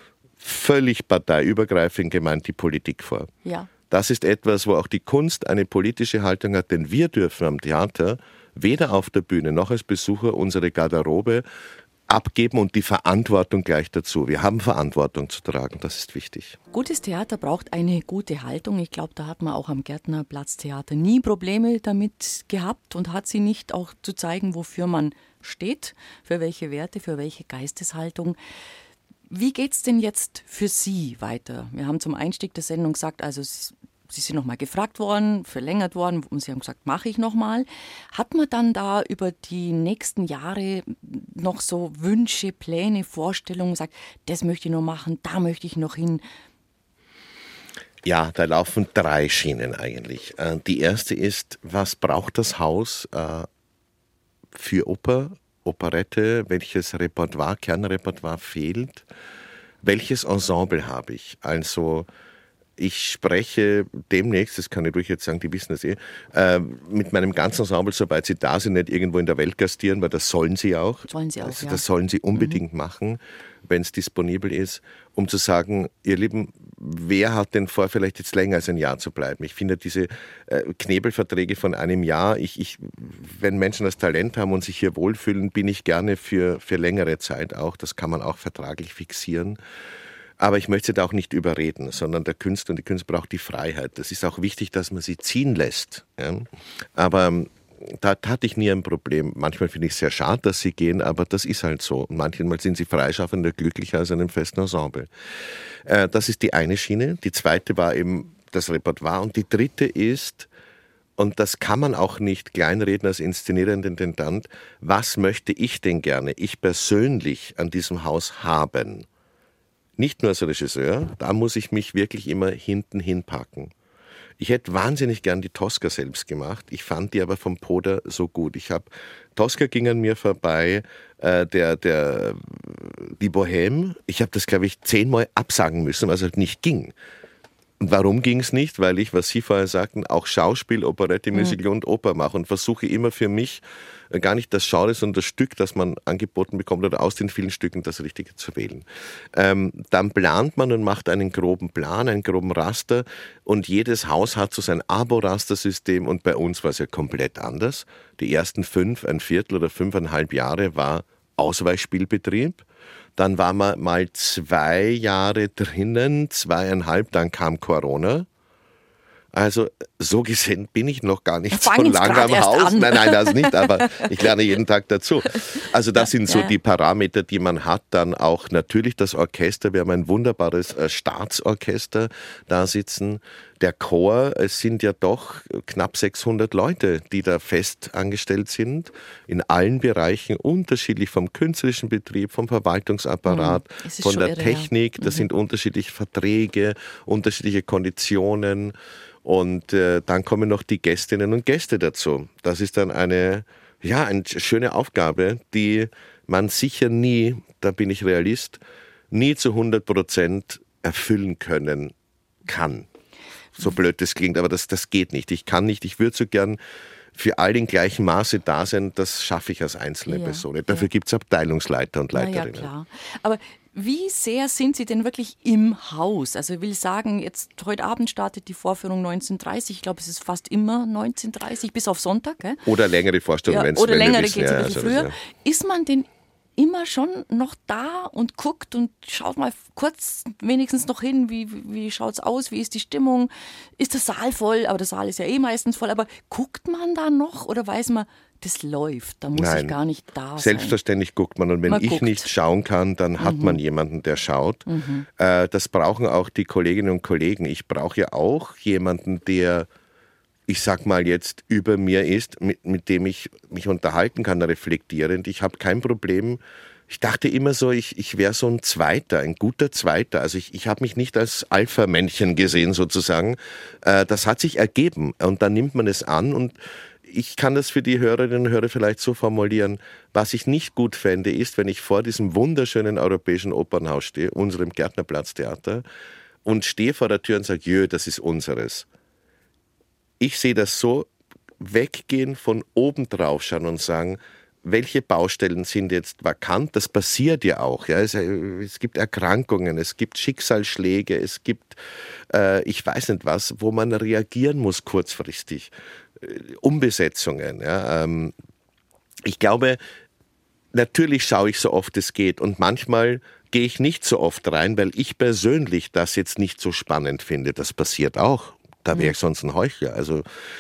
völlig parteiübergreifend gemeint die Politik vor. Ja. Das ist etwas, wo auch die Kunst eine politische Haltung hat, denn wir dürfen am Theater weder auf der Bühne noch als Besucher unsere Garderobe abgeben und die Verantwortung gleich dazu. Wir haben Verantwortung zu tragen, das ist wichtig. Gutes Theater braucht eine gute Haltung. Ich glaube, da hat man auch am Gärtnerplatztheater nie Probleme damit gehabt und hat sie nicht, auch zu zeigen, wofür man steht, für welche Werte, für welche Geisteshaltung. Wie geht's denn jetzt für Sie weiter? Wir haben zum Einstieg der Sendung gesagt, also Sie sind nochmal gefragt worden, verlängert worden und Sie haben gesagt, mache ich nochmal. Hat man dann da über die nächsten Jahre noch so Wünsche, Pläne, Vorstellungen, sagt, das möchte ich noch machen, da möchte ich noch hin? Ja, da laufen 3 Schienen eigentlich. Die erste ist, was braucht das Haus für Oper, Operette, welches Repertoire, Kernrepertoire fehlt? Welches Ensemble habe ich? Also ich spreche demnächst, das kann ich ruhig jetzt sagen, die wissen das mit meinem ganzen Ensemble, sobald sie da sind, nicht irgendwo in der Welt gastieren, weil das sollen sie auch. Das sollen sie unbedingt machen, wenn es disponibel ist, um zu sagen, ihr Lieben, wer hat denn vor, vielleicht jetzt länger als ein Jahr zu bleiben? Ich finde diese Knebelverträge von einem Jahr, wenn Menschen das Talent haben und sich hier wohlfühlen, bin ich gerne für längere Zeit auch. Das kann man auch vertraglich fixieren. Aber ich möchte da auch nicht überreden, sondern der Künstler und die Künstler braucht die Freiheit. Das ist auch wichtig, dass man sie ziehen lässt. Ja? Aber da hatte ich nie ein Problem. Manchmal finde ich es sehr schade, dass sie gehen, aber das ist halt so. Manchmal sind sie freischaffender glücklicher als in einem festen Ensemble. Das ist die eine Schiene. Die zweite war eben das Repertoire. Und die dritte ist, und das kann man auch nicht kleinreden als inszenierender Intendant, was möchte ich denn gerne, ich persönlich an diesem Haus haben? Nicht nur als Regisseur, da muss ich mich wirklich immer hinten hinpacken. Ich hätte wahnsinnig gern die Tosca selbst gemacht, ich fand die aber vom Poder so gut. Tosca ging an mir vorbei, die Bohème, ich habe das, glaube ich, 10-mal absagen müssen, was halt nicht ging. Und warum ging es nicht? Weil ich, was Sie vorher sagten, auch Schauspiel, Operette, Musical und Oper mache und versuche immer für mich gar nicht das Genre, sondern das Stück, das man angeboten bekommt oder aus den vielen Stücken das Richtige zu wählen. Dann plant man und macht einen groben Plan, einen groben Raster und jedes Haus hat so sein Abo-Rastersystem und bei uns war es ja komplett anders. Die ersten 5, ein Viertel oder 5,5 Jahre war Ausweichspielbetrieb. Dann waren wir mal 2 Jahre drinnen, 2,5, dann kam Corona. Also so gesehen bin ich noch gar nicht so lange am Haus. Nein, das nicht, aber ich lerne jeden Tag dazu. Also das sind so die Parameter, die man hat. Dann auch natürlich das Orchester. Wir haben ein wunderbares Staatsorchester da sitzen. Der Chor, es sind ja doch knapp 600 Leute, die da fest angestellt sind, in allen Bereichen, unterschiedlich vom künstlerischen Betrieb, vom Verwaltungsapparat, von der Technik. Das sind unterschiedliche Verträge, unterschiedliche Konditionen. Und dann kommen noch die Gästinnen und Gäste dazu. Das ist dann eine schöne Aufgabe, die man sicher nie da bin ich Realist, nie zu 100% erfüllen können kann. So blöd das klingt, aber das geht nicht. Ich kann nicht, ich würde so gern für all in gleichem Maße da sein, das schaffe ich als einzelne Person. Dafür gibt es Abteilungsleiter und Leiterinnen. Ja, klar. Aber wie sehr sind Sie denn wirklich im Haus? Also ich will sagen, jetzt heute Abend startet die Vorführung 19:30. Ich glaube, es ist fast immer 19:30, bis auf Sonntag. Gell? Oder längere Vorstellungen, wenn es oder längere geht es ein bisschen früher. Ist man denn immer schon noch da und guckt und schaut mal kurz wenigstens noch hin, wie schaut es aus, wie ist die Stimmung, ist der Saal voll, aber der Saal ist ja meistens voll, aber guckt man da noch oder weiß man, das läuft, da muss ich gar nicht da sein? Selbstverständlich guckt man und wenn ich nicht schauen kann, dann hat man jemanden, der schaut. Das brauchen auch die Kolleginnen und Kollegen. Ich brauche ja auch jemanden, der, ich sag mal jetzt, über mir ist, mit dem ich mich unterhalten kann, reflektierend. Ich habe kein Problem. Ich dachte immer so, ich wäre so ein guter Zweiter. Also ich habe mich nicht als Alpha-Männchen gesehen sozusagen. Das hat sich ergeben und dann nimmt man es an und ich kann das für die Hörerinnen und Hörer vielleicht so formulieren. Was ich nicht gut fände, ist, wenn ich vor diesem wunderschönen Europäischen Opernhaus stehe, unserem Gärtnerplatztheater, und stehe vor der Tür und sage, jö, das ist unseres. Ich sehe das so, weggehen, von oben drauf schauen und sagen, welche Baustellen sind jetzt vakant? Das passiert ja auch. Ja? Es gibt Erkrankungen, es gibt Schicksalsschläge, es gibt, ich weiß nicht was, wo man reagieren muss kurzfristig. Umbesetzungen. Ja? Ich glaube, natürlich schaue ich so oft es geht und manchmal gehe ich nicht so oft rein, weil ich persönlich das jetzt nicht so spannend finde. Das passiert auch. Da wäre ich sonst ein Heuchler. Also,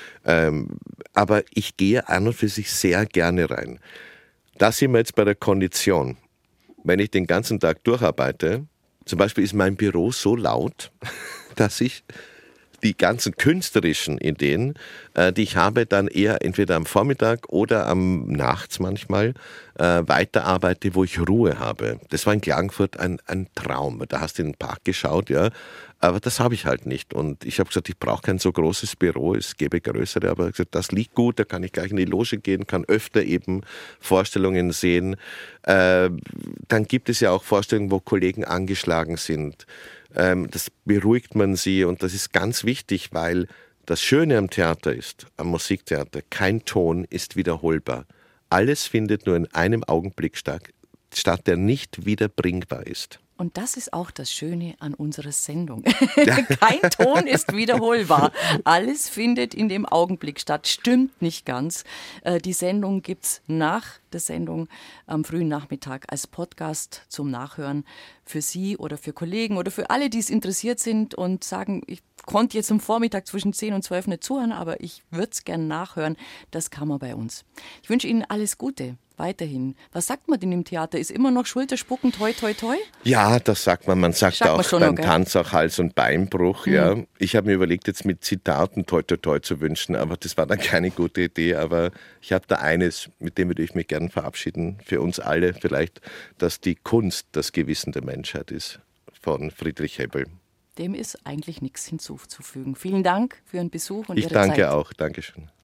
aber ich gehe an und für sich sehr gerne rein. Da sind wir jetzt bei der Kondition. Wenn ich den ganzen Tag durcharbeite, zum Beispiel ist mein Büro so laut, dass ich die ganzen künstlerischen Ideen, die ich habe, dann eher entweder am Vormittag oder am Nachts manchmal weiterarbeite, wo ich Ruhe habe. Das war in Klagenfurt ein Traum. Da hast du in den Park geschaut, ja, aber das habe ich halt nicht. Und ich habe gesagt, ich brauche kein so großes Büro, es gäbe größere, aber ich habe gesagt, das liegt gut, da kann ich gleich in die Loge gehen, kann öfter eben Vorstellungen sehen. Dann gibt es ja auch Vorstellungen, wo Kollegen angeschlagen sind. Das beruhigt man sie und das ist ganz wichtig, weil das Schöne am Theater ist, am Musiktheater, kein Ton ist wiederholbar. Alles findet nur in einem Augenblick statt, der nicht wiederbringbar ist. Und das ist auch das Schöne an unserer Sendung. Kein Ton ist wiederholbar. Alles findet in dem Augenblick statt. Stimmt nicht ganz. Die Sendung gibt's nach der Sendung am frühen Nachmittag als Podcast zum Nachhören für Sie oder für Kollegen oder für alle, die es interessiert sind und sagen, ich konnte jetzt am Vormittag zwischen 10 und 12 nicht zuhören, aber ich würde es gerne nachhören. Das kann man bei uns. Ich wünsche Ihnen alles Gute. Weiterhin. Was sagt man denn im Theater? Ist immer noch Schulterspucken, toi, toi, toi? Ja, das sagt man. Man sagt auch schon beim noch, Tanz auch Hals- und Beinbruch. Ja. Ich habe mir überlegt, jetzt mit Zitaten toi, toi, toi zu wünschen, aber das war dann keine gute Idee. Aber ich habe da eines, mit dem würde ich mich gerne verabschieden, für uns alle vielleicht, dass die Kunst das Gewissen der Menschheit ist, von Friedrich Hebbel. Dem ist eigentlich nichts hinzuzufügen. Vielen Dank für Ihren Besuch und Ihre Zeit. Ich danke auch. Dankeschön.